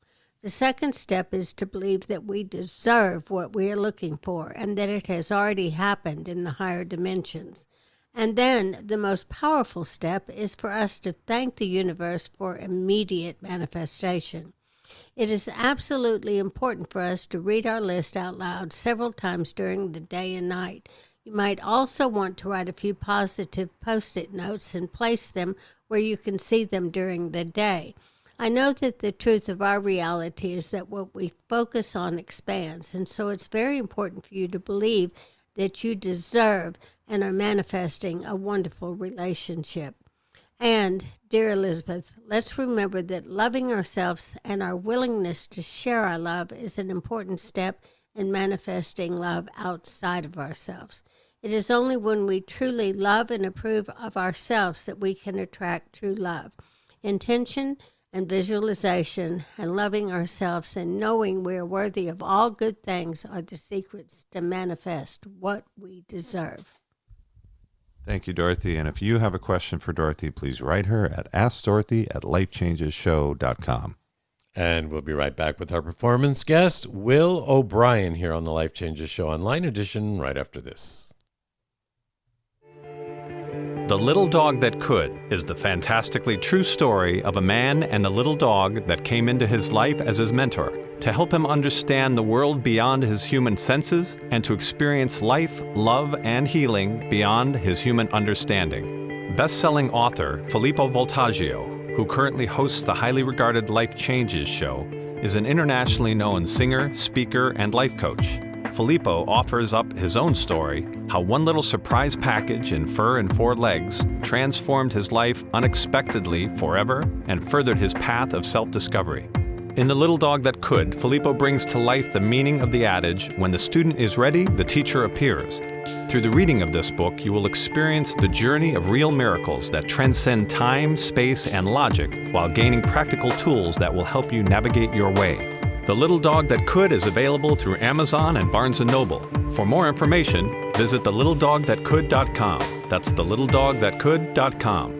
The second step is to believe that we deserve what we are looking for and that it has already happened in the higher dimensions. And then the most powerful step is for us to thank the universe for immediate manifestation. It is absolutely important for us to read our list out loud several times during the day and night. You might also want to write a few positive Post-it notes and place them where you can see them during the day. I know that the truth of our reality is that what we focus on expands, and so it's very important for you to believe that you deserve and are manifesting a wonderful relationship. And, dear Elizabeth, let's remember that loving ourselves and our willingness to share our love is an important step in manifesting love outside of ourselves. It is only when we truly love and approve of ourselves that we can attract true love. Intention and visualization and loving ourselves and knowing we are worthy of all good things are the secrets to manifest what we deserve. Thank you, Dorothy. And if you have a question for Dorothy, please write her at AskDorothy@LifeChangesShow.com. And we'll be right back with our performance guest, Will O'Brien, here on the Life Changes Show Online Edition right after this. The Little Dog That Could is the fantastically true story of a man and a little dog that came into his life as his mentor to help him understand the world beyond his human senses and to experience life, love, and healing beyond his human understanding. Best-selling author Filippo Voltaggio, who currently hosts the highly regarded Life Changes show, is an internationally known singer, speaker, and life coach. Filippo offers up his own story, how one little surprise package in fur and 4 legs transformed his life unexpectedly forever and furthered his path of self-discovery. In The Little Dog That Could, Filippo brings to life the meaning of the adage, when the student is ready, the teacher appears. Through the reading of this book, you will experience the journey of real miracles that transcend time, space, and logic while gaining practical tools that will help you navigate your way. The Little Dog That Could is available through Amazon and Barnes & Noble. For more information, visit thelittledogthatcould.com. That's thelittledogthatcould.com.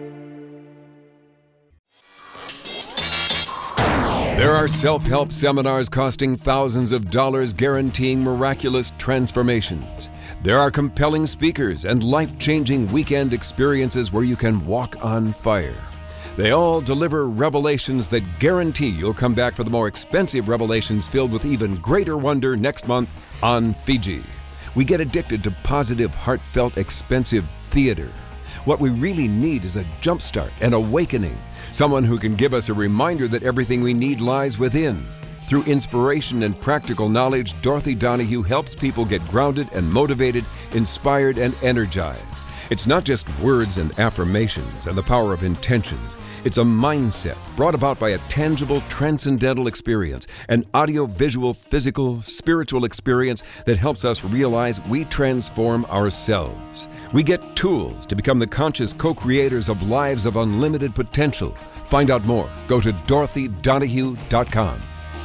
There are self-help seminars costing thousands of dollars guaranteeing miraculous transformations. There are compelling speakers and life-changing weekend experiences where you can walk on fire. They all deliver revelations that guarantee you'll come back for the more expensive revelations filled with even greater wonder next month on Fiji. We get addicted to positive, heartfelt, expensive theater. What we really need is a jumpstart, an awakening, someone who can give us a reminder that everything we need lies within. Through inspiration and practical knowledge, Dorothy Donahue helps people get grounded and motivated, inspired and energized. It's not just words and affirmations and the power of intention. It's a mindset brought about by a tangible, transcendental experience, an audio-visual, physical, spiritual experience that helps us realize we transform ourselves. We get tools to become the conscious co-creators of lives of unlimited potential. Find out more. Go to DorothyDonahue.com.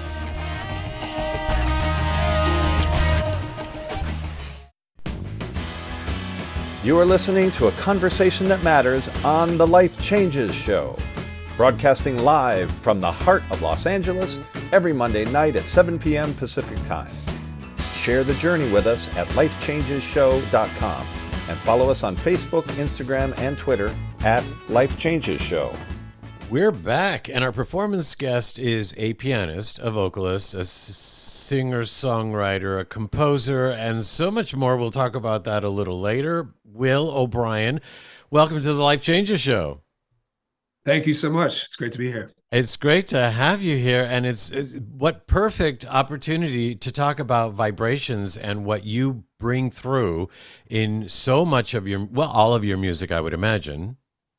You are listening to a conversation that matters on the Life Changes Show, broadcasting live from the heart of Los Angeles every Monday night at 7 p.m. Pacific Time. Share the journey with us at lifechangeshow.com and follow us on Facebook, Instagram, and Twitter at Life Changes Show. We're back, and our performance guest is a pianist, a vocalist, a singer-songwriter, a composer, and so much more. We'll talk about that a little later. Will O'Brien, welcome to the Life Changes Show. Thank you so much. It's great to be here. It's great to have you here, and it's what perfect opportunity to talk about vibrations and what you bring through in so much of your, well, all of your music, I would imagine.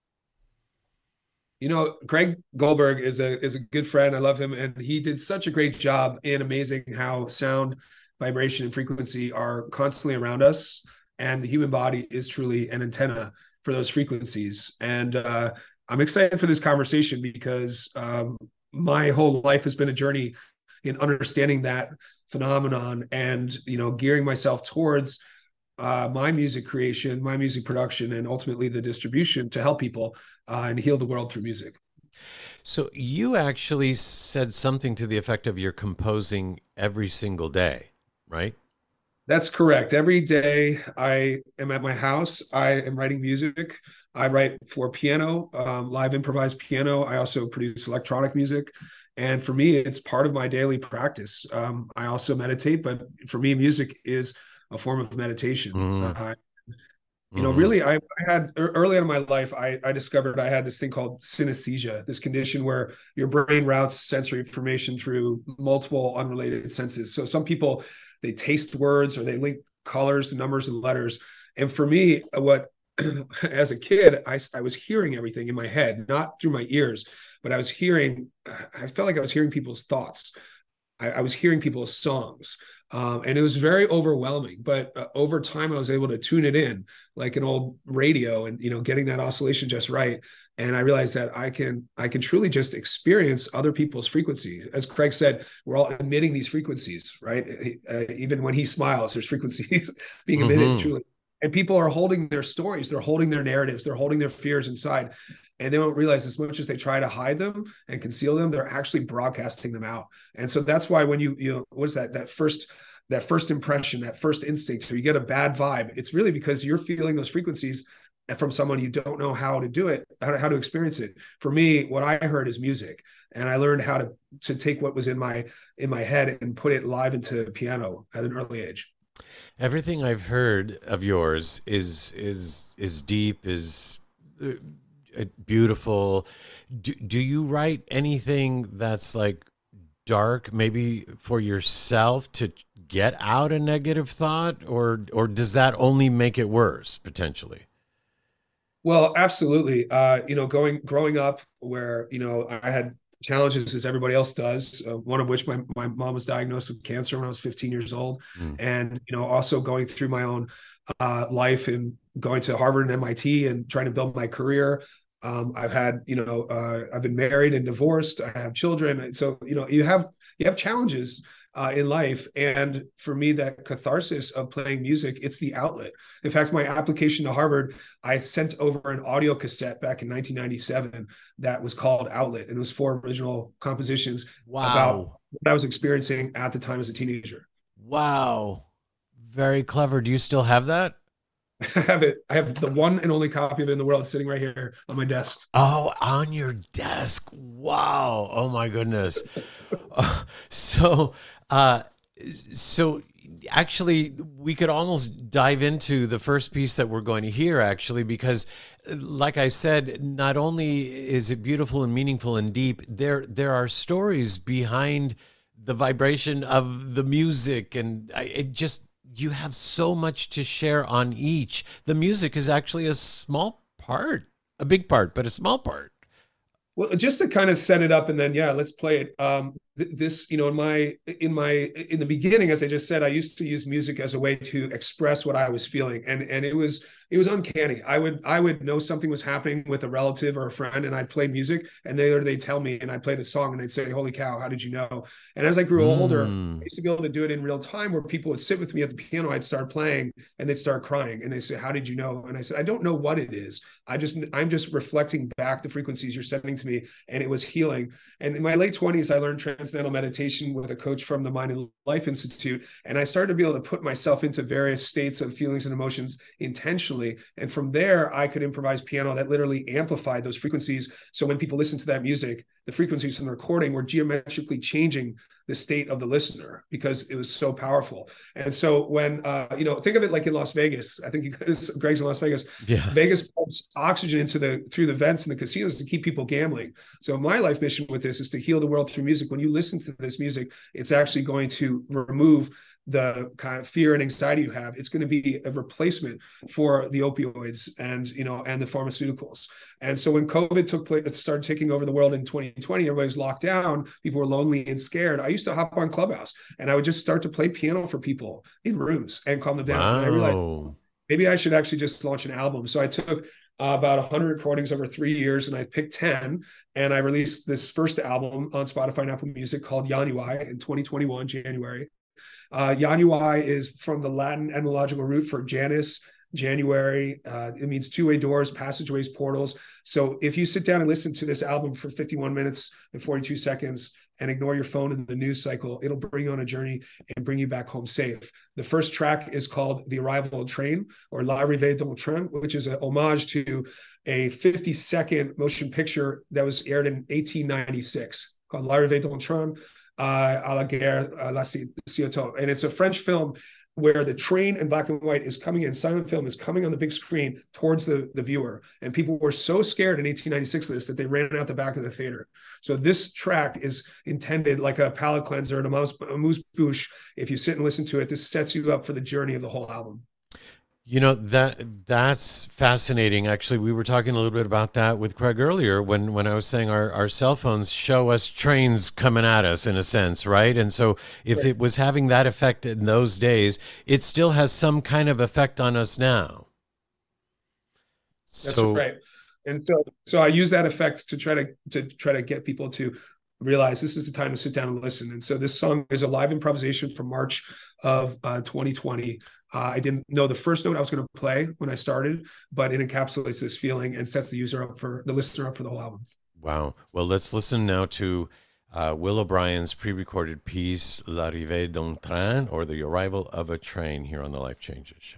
You know, Greg Goldberg is a good friend. I love him, and he did such a great job in amazing how sound, vibration, and frequency are constantly around us, and the human body is truly an antenna for those frequencies. And I'm excited for this conversation because my whole life has been a journey in understanding that phenomenon and, you know, gearing myself towards my music creation, my music production, and ultimately the distribution to help people and heal the world through music. So you actually said something to the effect of you're composing every single day, right? That's correct. Every day I am at my house, I am writing music. I write for piano, live improvised piano. I also produce electronic music. And for me, it's part of my daily practice. I also meditate, but for me, music is a form of meditation. Really, I had early in my life, I discovered I had this thing called synesthesia, this condition where your brain routes sensory information through multiple unrelated senses. So some people, they taste words or they link colors to numbers and letters. And for me, as a kid, I was hearing everything in my head, not through my ears, but I felt like I was hearing people's thoughts. I was hearing people's songs. And it was very overwhelming, but over time I was able to tune it in like an old radio and, getting that oscillation just right. And I realized that I can truly just experience other people's frequencies. As Craig said, we're all emitting these frequencies, right? Even when he smiles, there's frequencies being emitted truly. And people are holding their stories, they're holding their narratives, they're holding their fears inside. And they don't realize as much as they try to hide them and conceal them, they're actually broadcasting them out. And so that's why when what is that first impression, that first instinct, or you get a bad vibe, it's really because you're feeling those frequencies from someone you don't know how to do it, how to experience it. For me, what I heard is music. And I learned how to take what was in my head and put it live into piano at an early age. Everything I've heard of yours is deep, is beautiful. Do you write anything that's like dark, maybe for yourself to get out a negative thought, or does that only make it worse potentially? Well, absolutely. Growing up where, I had challenges as everybody else does, one of which my mom was diagnosed with cancer when I was 15 years old. And, also going through my own life and going to Harvard and MIT and trying to build my career. I've had, I've been married and divorced. I have children. So, you have challenges in life. And for me, that catharsis of playing music, it's the outlet. In fact, my application to Harvard, I sent over an audio cassette back in 1997 that was called Outlet. And it was 4 original compositions about what I was experiencing at the time as a teenager. Wow. Very clever. Do you still have that? I have it. I have the one and only copy of it in the world sitting right here on my desk. Oh, on your desk. Wow. Oh my goodness. So actually we could almost dive into the first piece that we're going to hear, actually, because like I said, not only is it beautiful and meaningful and deep, there are stories behind the vibration of the music, and you have so much to share on each. The music is actually a small part, a big part, but a small part. Well, just to kind of set it up, and then let's play it. This, in the beginning, as I just said, I used to use music as a way to express what I was feeling, and it was uncanny. I would know something was happening with a relative or a friend, and I'd play music, and they'd tell me, and I'd play the song, and they'd say, "Holy cow, how did you know?" And as I grew older, I used to be able to do it in real time, where people would sit with me at the piano, I'd start playing, and they'd start crying, and they say, "How did you know?" And I said, "I don't know what it is. I'm just reflecting back the frequencies you're sending to me," and it was healing. And in my late 20s, I learned transcendental meditation with a coach from the Mind and Life Institute, and I started to be able to put myself into various states of feelings and emotions intentionally. And from there, I could improvise piano that literally amplified those frequencies. So when people listen to that music, the frequencies from the recording were geometrically changing the state of the listener because it was so powerful. And so when, think of it like in Las Vegas. I think Greg's in Las Vegas. Yeah. Vegas pumps oxygen through the vents in the casinos to keep people gambling. So my life mission with this is to heal the world through music. When you listen to this music, it's actually going to remove the kind of fear and anxiety you have. It's going to be a replacement for the opioids and the pharmaceuticals. And so when COVID took place, it started taking over the world in 2020, everybody was locked down, people were lonely and scared. I used to hop on Clubhouse and I would just start to play piano for people in rooms and calm them down. Wow. And I realized maybe I should actually just launch an album. So I took about 100 recordings over 3 years, and I picked 10, and I released this first album on Spotify and Apple Music called Yanuai in 2021, January. Yanuai is from the Latin etymological root for Janus, January. It means two-way doors, passageways, portals. So if you sit down and listen to this album for 51 minutes and 42 seconds and ignore your phone in the news cycle, it'll bring you on a journey and bring you back home safe. The first track is called The Arrival Train, or L'Arrivée d'un Train, which is an homage to a 50-second motion picture that was aired in 1896 called L'Arrivée d'un Train à la guerre la Ciotat. And it's a French film where the train in black and white is coming in, silent film is coming on the big screen towards the viewer. And people were so scared in 1896 of this that they ran out the back of the theater. So this track is intended like a palate cleanser and a amuse-bouche. If you sit and listen to it, this sets you up for the journey of the whole album. You know, that's fascinating. Actually, we were talking a little bit about that with Craig earlier when I was saying our cell phones show us trains coming at us in a sense, right? And so if it was having that effect in those days, it still has some kind of effect on us now. That's right. And so I use that effect to try to get people to realize this is the time to sit down and listen. And so this song is a live improvisation from March of 2020. I didn't know the first note I was going to play when I started, but it encapsulates this feeling and sets the listener up for the whole album. Wow. Well, let's listen now to Will O'Brien's pre-recorded piece, L'Arrivée d'un Train, or The Arrival of a Train, here on the Life Changes Show.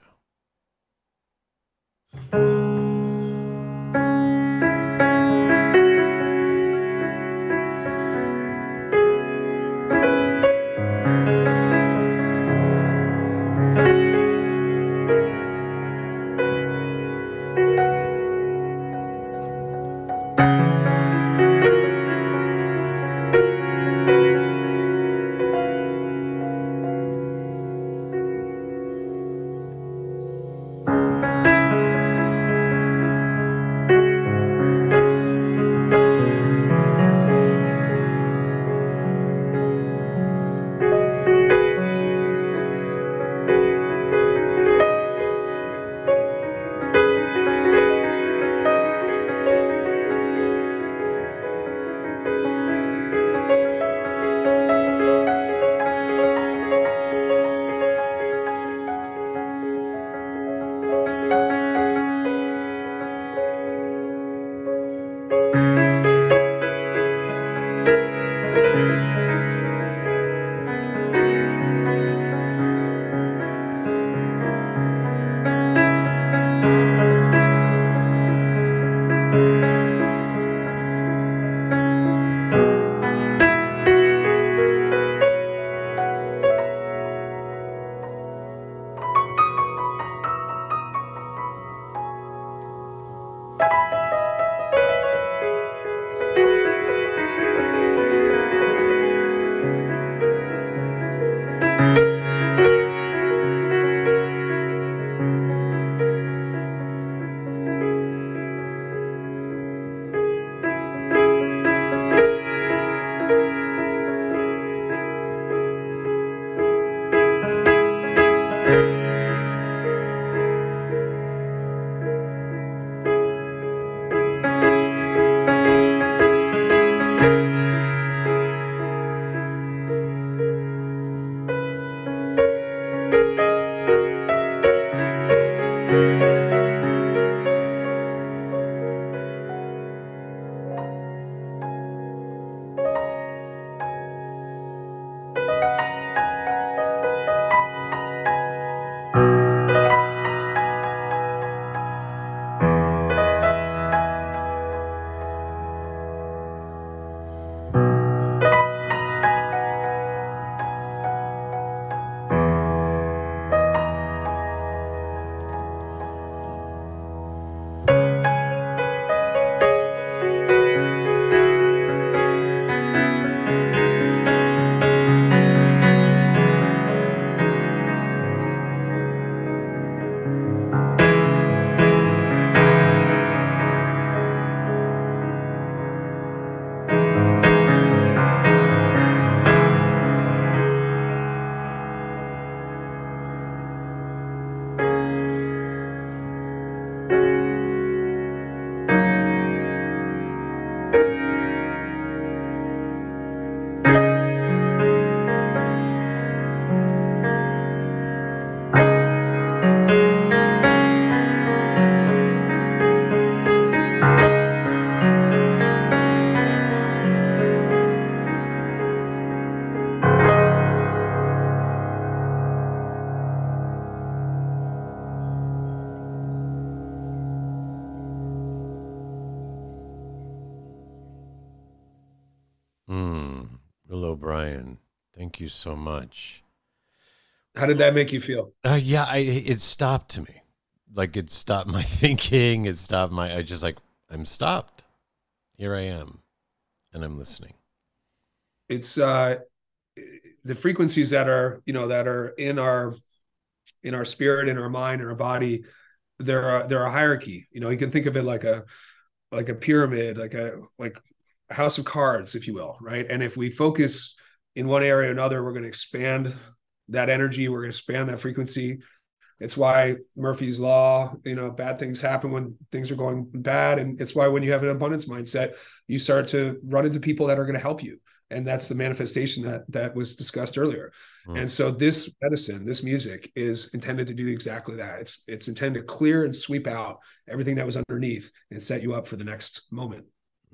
O'Brien. Thank you so much. How did that make you feel? Yeah, it stopped me. Like, it stopped my thinking. It stopped I'm stopped. Here I am, and I'm listening. It's the frequencies that are in our spirit, in our mind, in our body. They're a hierarchy. You can think of it like a pyramid, like a house of cards, if you will, right? And if we focus in one area or another, we're going to expand that energy. We're going to expand that frequency. It's why Murphy's Law, bad things happen when things are going bad. And it's why when you have an abundance mindset, you start to run into people that are going to help you. And that's the manifestation that was discussed earlier. And so this medicine, this music is intended to do exactly that. It's intended to clear and sweep out everything that was underneath and set you up for the next moment.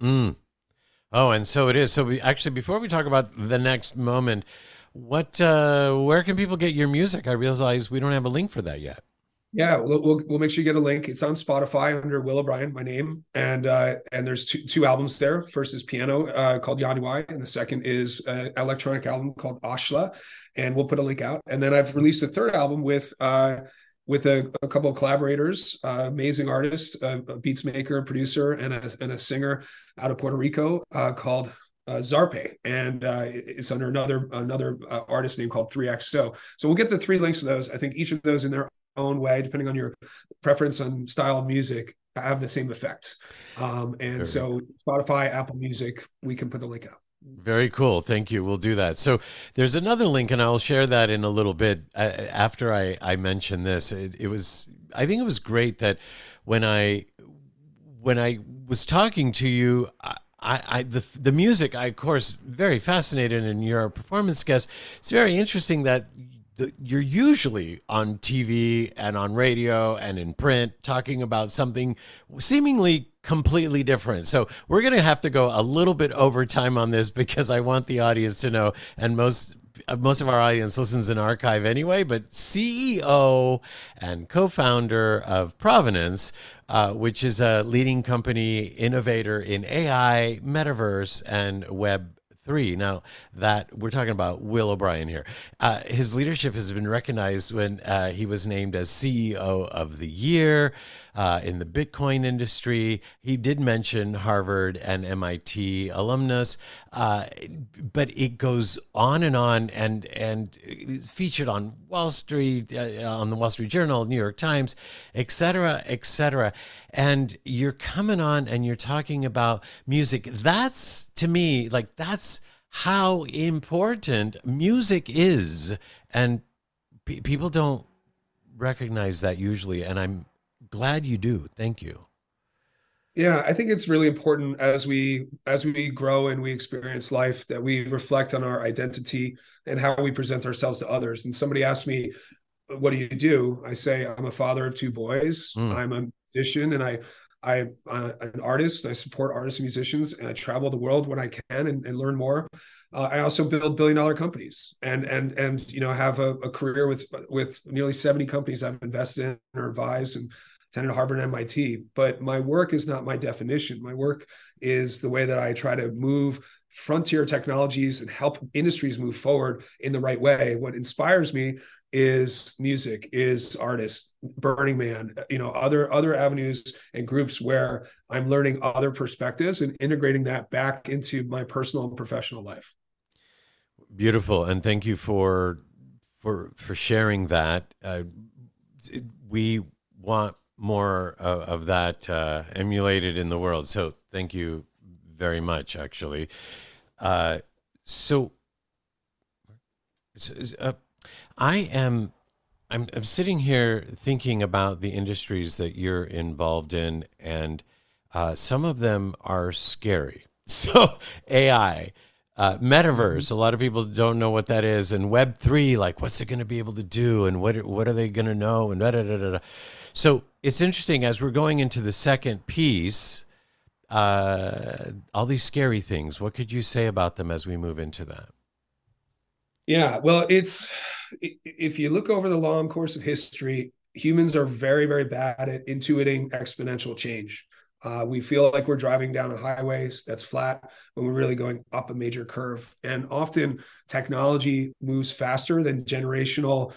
Oh, and so it is. So before we talk about the next moment, where can people get your music? I realize we don't have a link for that yet. Yeah, we'll make sure you get a link. It's on Spotify under Will O'Brien, my name, and there's two albums there. First is piano called Yanuai, and the second is an electronic album called Ashla, and we'll put a link out. And then I've released a third album with a couple of collaborators, amazing artist, a beats maker, producer, and a singer out of Puerto Rico called Zarpe, and it's under another artist name called 3XO. So we'll get the three links to those. I think each of those in their own way, depending on your preference on style of music, have the same effect. So Spotify, Apple Music, we can put the link out. Very cool. Thank you. We'll do that. So there's another link, and I'll share that in a little bit after I mention this. I think it was great that when I was talking to you, the music, of course, very fascinated, and you're a performance guest. It's very interesting that you're usually on TV and on radio and in print talking about something seemingly completely different. So we're going to have to go a little bit over time on this because I want the audience to know, and most of our audience listens in archive anyway, but CEO and co-founder of Provenance, which is a leading company innovator in AI, metaverse, and Web3. Now, that we're talking about Will O'Brien here. His leadership has been recognized when he was named as CEO of the Year in the Bitcoin industry. He did mention Harvard and MIT alumnus, but it goes on and featured on Wall Street, on the Wall Street Journal, New York Times, et cetera, et cetera. And you're coming on and you're talking about music. That's, to me, that's how important music is. And people don't recognize that usually. And I'm glad you do. Thank you. Yeah, I think it's really important as we grow and we experience life that we reflect on our identity and how we present ourselves to others. And somebody asked me, what do? I say, I'm a father of two boys. I'm a musician, and I'm an artist. I support artists and musicians, and I travel the world when I can and learn more. I also build billion-dollar companies and have a career with nearly 70 companies I've invested in or advised, and attended Harvard and MIT. But my work is not my definition. My work is the way that I try to move frontier technologies and help industries move forward in the right way. What inspires me is music, is artists, Burning Man, other avenues and groups where I'm learning other perspectives and integrating that back into my personal and professional life. Beautiful. And thank you for sharing that. We want more of that emulated in the world. So thank you very much, actually. I'm sitting here thinking about the industries that you're involved in, and some of them are scary. So AI, metaverse, a lot of people don't know what that is, and Web3, what's it going to be able to do, and what are they going to know, and da-da-da-da-da. So it's interesting, as we're going into the second piece, all these scary things, what could you say about them as we move into that? Yeah, well, if you look over the long course of history, humans are very, very bad at intuiting exponential change. We feel like we're driving down a highway that's flat when we're really going up a major curve. And often technology moves faster than generational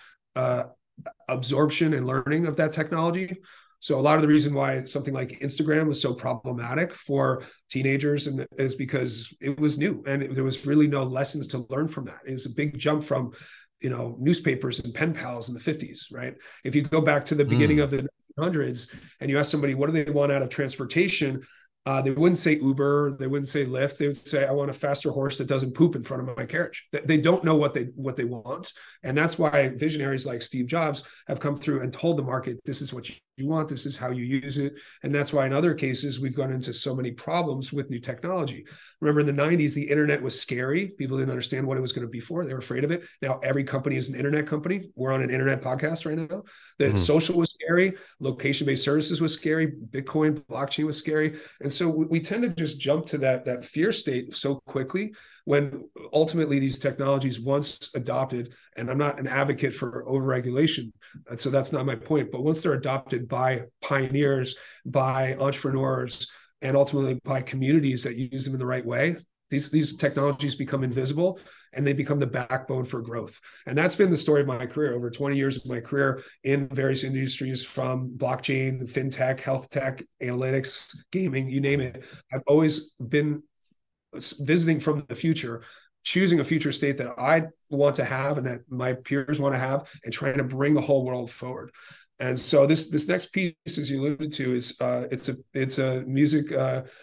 absorption and learning of that technology. So a lot of the reason why something like Instagram was so problematic for teenagers is because it was new and there was really no lessons to learn from that. It was a big jump from, newspapers and pen pals in the 50s, right? If you go back to the beginning of the 1900s and you ask somebody, what do they want out of transportation? They wouldn't say Uber, they wouldn't say Lyft. They would say, I want a faster horse that doesn't poop in front of my carriage. They don't know what they want. And that's why visionaries like Steve Jobs have come through and told the market, this is what you want, this is how you use it. And that's why in other cases, we've gone into so many problems with new technology. Remember in the 90s, the internet was scary. People didn't understand what it was going to be for. They were afraid of it. Now every company is an internet company. We're on an internet podcast right now. The social was scary. Location-based services was scary. Bitcoin, blockchain was scary. And so we tend to just jump to that fear state so quickly when ultimately these technologies once adopted, and I'm not an advocate for overregulation, and so that's not my point, but once they're adopted by pioneers, by entrepreneurs, and ultimately by communities that use them in the right way, these technologies become invisible and they become the backbone for growth. And that's been the story of my career, over 20 years of my career in various industries, from blockchain, fintech, health tech, analytics, gaming, you name it. I've always been visiting from the future, choosing a future state that I want to have and that my peers want to have, and trying to bring the whole world forward. And so this next piece, as you alluded to, is it's a music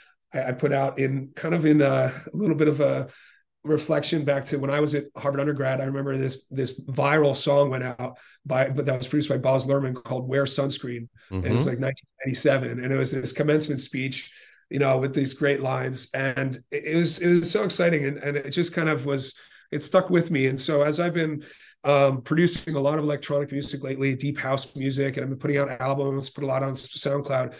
I put out in kind of in a little bit of a reflection back to when I was at Harvard undergrad. I remember this viral song went out but that was produced by Baz Luhrmann called "Wear Sunscreen." And it was like 1997, and it was this commencement speech, with these great lines, and it was so exciting, and it just kind of it stuck with me. And so as I've been producing a lot of electronic music lately, deep house music, and I've been putting out albums, put a lot on SoundCloud.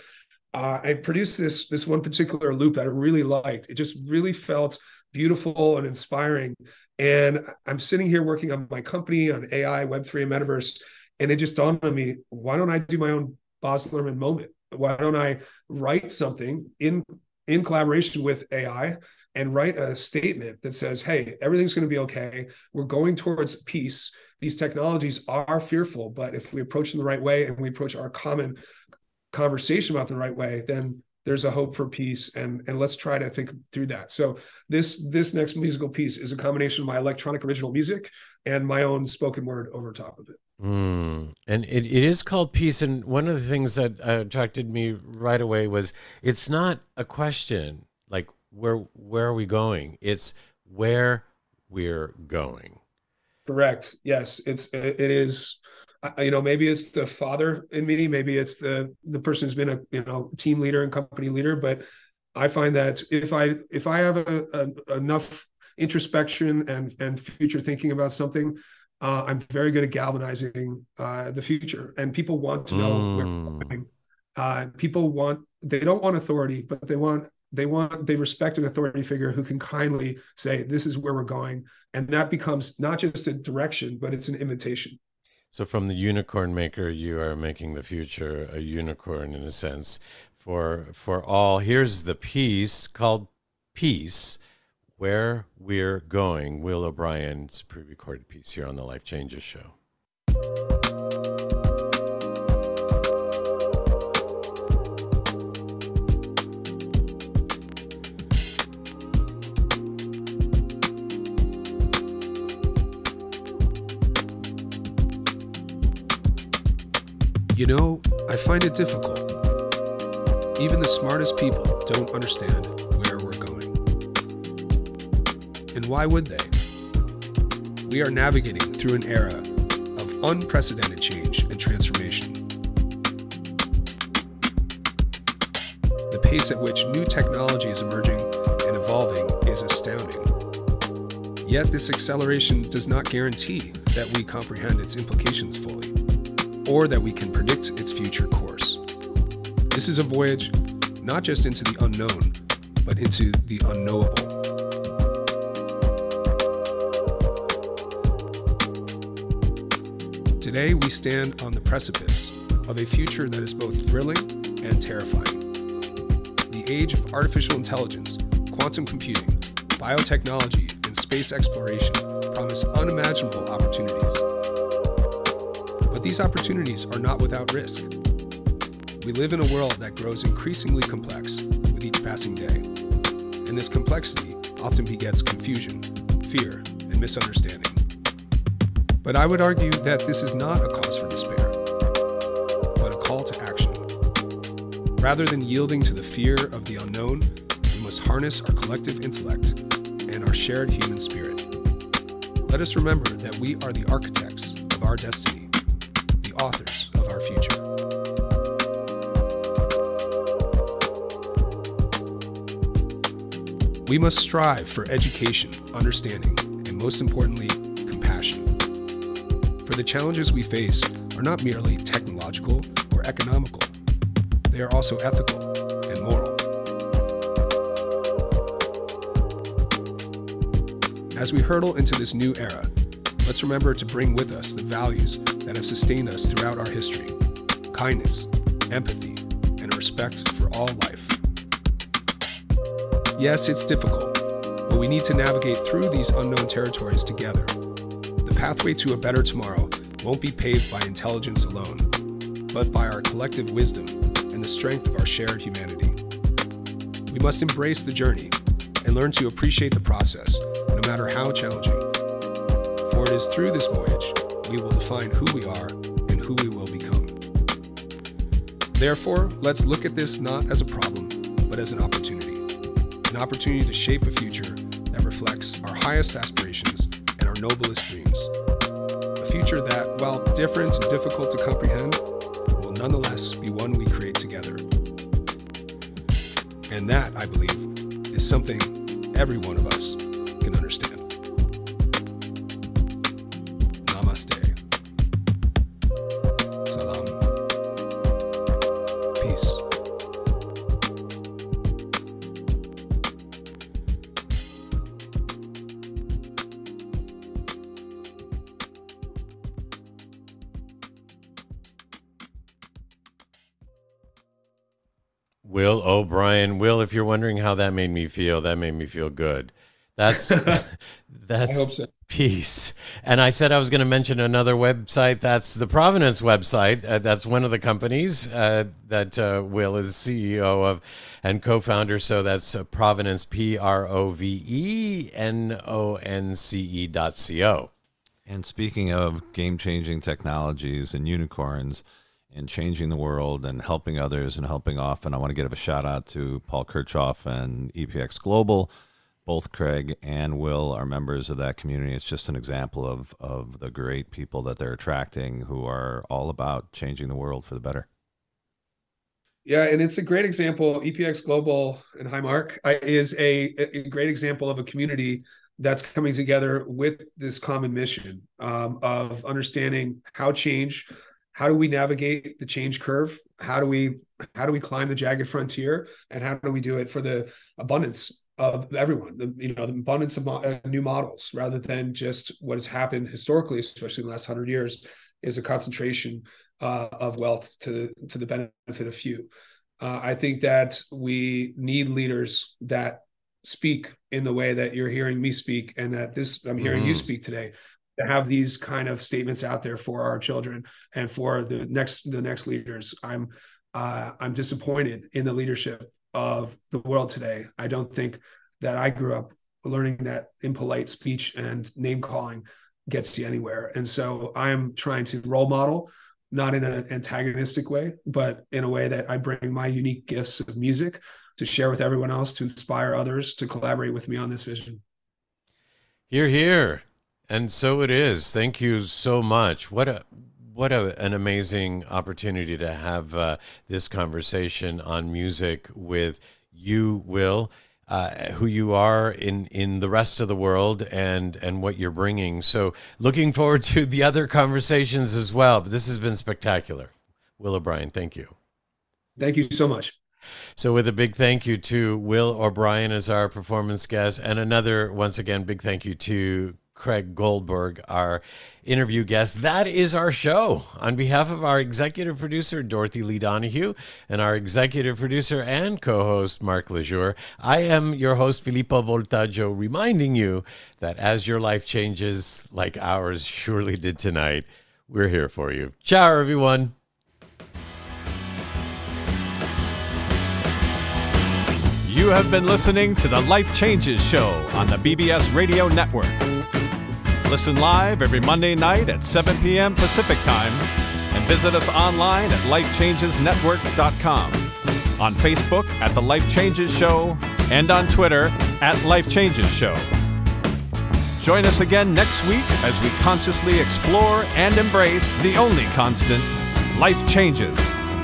I produced this one particular loop that I really liked. It just really felt beautiful and inspiring. And I'm sitting here working on my company on AI, Web3, and Metaverse, and it just dawned on me, why don't I do my own Baz Luhrmann moment? Why don't I write something in collaboration with AI and write a statement that says, hey, everything's going to be okay. We're going towards peace. These technologies are fearful, but if we approach them the right way and we approach our common conversation about the right way, then there's a hope for peace. And let's try to think through that. So this next musical piece is a combination of my electronic original music and my own spoken word over top of it. And it is called Peace. And one of the things that attracted me right away was it's not a question like where are we going? It's where we're going. Correct. Yes, it is. Maybe it's the father in me, maybe it's the person who's been a team leader and company leader. But I find that if I have enough introspection and future thinking about something, I'm very good at galvanizing the future, and people want to know where we're going. They don't want authority, but they respect an authority figure who can kindly say, this is where we're going. And that becomes not just a direction, but it's an invitation. So from the unicorn maker, you are making the future a unicorn in a sense for all. Here's the piece called Peace, Where We're Going. Will O'Brien's pre-recorded piece here on the Life Changes Show. I find it difficult. Even the smartest people don't understand where we're going. And why would they? We are navigating through an era of unprecedented change and transformation. The pace at which new technology is emerging and evolving is astounding. Yet this acceleration does not guarantee that we comprehend its implications fully, or that we can predict its future course. This is a voyage not just into the unknown, but into the unknowable. Today, we stand on the precipice of a future that is both thrilling and terrifying. the age of artificial intelligence, quantum computing, biotechnology, and space exploration promise unimaginable opportunities. But these opportunities are not without risk. We live in a world that grows increasingly complex with each passing day, and this complexity often begets confusion, fear, and misunderstanding. But I would argue that this is not a cause for despair, but a call to action. Rather than yielding to the fear of the unknown, we must harness our collective intellect and our shared human spirit. Let us remember that we are the architects of our destiny, the authors of our future. We must strive for education, understanding, and most importantly, compassion. For the challenges we face are not merely technological or economical. They are also ethical and moral. As we hurtle into this new era, let's remember to bring with us the values that have sustained us throughout our history: kindness, empathy, and a respect for all life. Yes, it's difficult, but we need to navigate through these unknown territories together. The pathway to a better tomorrow won't be paved by intelligence alone, but by our collective wisdom and the strength of our shared humanity. We must embrace the journey and learn to appreciate the process, no matter how challenging. For it is through this voyage we will define who we are and who we will become. Therefore, let's look at this not as a problem, but as an opportunity to shape a future that reflects our highest aspirations and our noblest dreams. A future that, while different and difficult to comprehend, will nonetheless be one we create together. And that, I believe, is something every one of us can understand. Namaste. Salam. Peace. Will O'Brien. Will, if you're wondering how that made me feel good. That's that's I hope so. peace. And I said I was going to mention another website. That's the Provenance website. That's one of the companies that Will is CEO of and co-founder. So that's Provenance, PROVENONCE.co. And speaking of game-changing technologies and unicorns and changing the world and helping others and helping often, I want to give a shout out to Paul Kirchhoff and EPX Global. Both Craig and Will are members of that community. It's just an example of the great people that they're attracting who are all about changing the world for the better. Yeah, and it's a great example. EPX Global and Highmark is a great example of a community that's coming together with this common mission of understanding how do we navigate the change curve? How do we climb the jagged frontier? And how do we do it for the abundance of everyone, the abundance of new models, rather than just what has happened historically, especially in the last 100 years, is a concentration of wealth to the benefit of few. I think that we need leaders that speak in the way that you're hearing me speak, and that I'm hearing you speak today, to have these kind of statements out there for our children and for the next leaders. I'm disappointed in the leadership of the world today. I don't think that I grew up learning that impolite speech and name calling gets you anywhere. And so I'm trying to role model, not in an antagonistic way, but in a way that I bring my unique gifts of music to share with everyone else, to inspire others to collaborate with me on this vision. Hear, hear. And so it is. Thank you so much. What an amazing opportunity to have this conversation on music with you, Will, who you are in the rest of the world and what you're bringing. So looking forward to the other conversations as well. But this has been spectacular. Will O'Brien, thank you. Thank you so much. So with a big thank you to Will O'Brien as our performance guest, and another, once again, big thank you to Craig Goldberg, our interview guest. That is our show. On behalf of our executive producer, Dorothy Lee Donahue, and our executive producer and co-host, Mark Lejour, I am your host, Filippo Voltaggio, reminding you that as your life changes like ours surely did tonight, we're here for you. Ciao, everyone. You have been listening to the Life Changes Show on the BBS Radio Network. Listen live every Monday night at 7 p.m. Pacific Time and visit us online at lifechangesnetwork.com, on Facebook at The Life Changes Show, and on Twitter at Life Changes Show. Join us again next week as we consciously explore and embrace the only constant, life changes.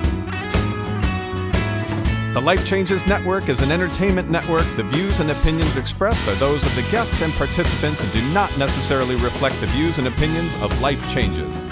The Life Changes Network is an entertainment network. The views and opinions expressed are those of the guests and participants and do not necessarily reflect the views and opinions of Life Changes.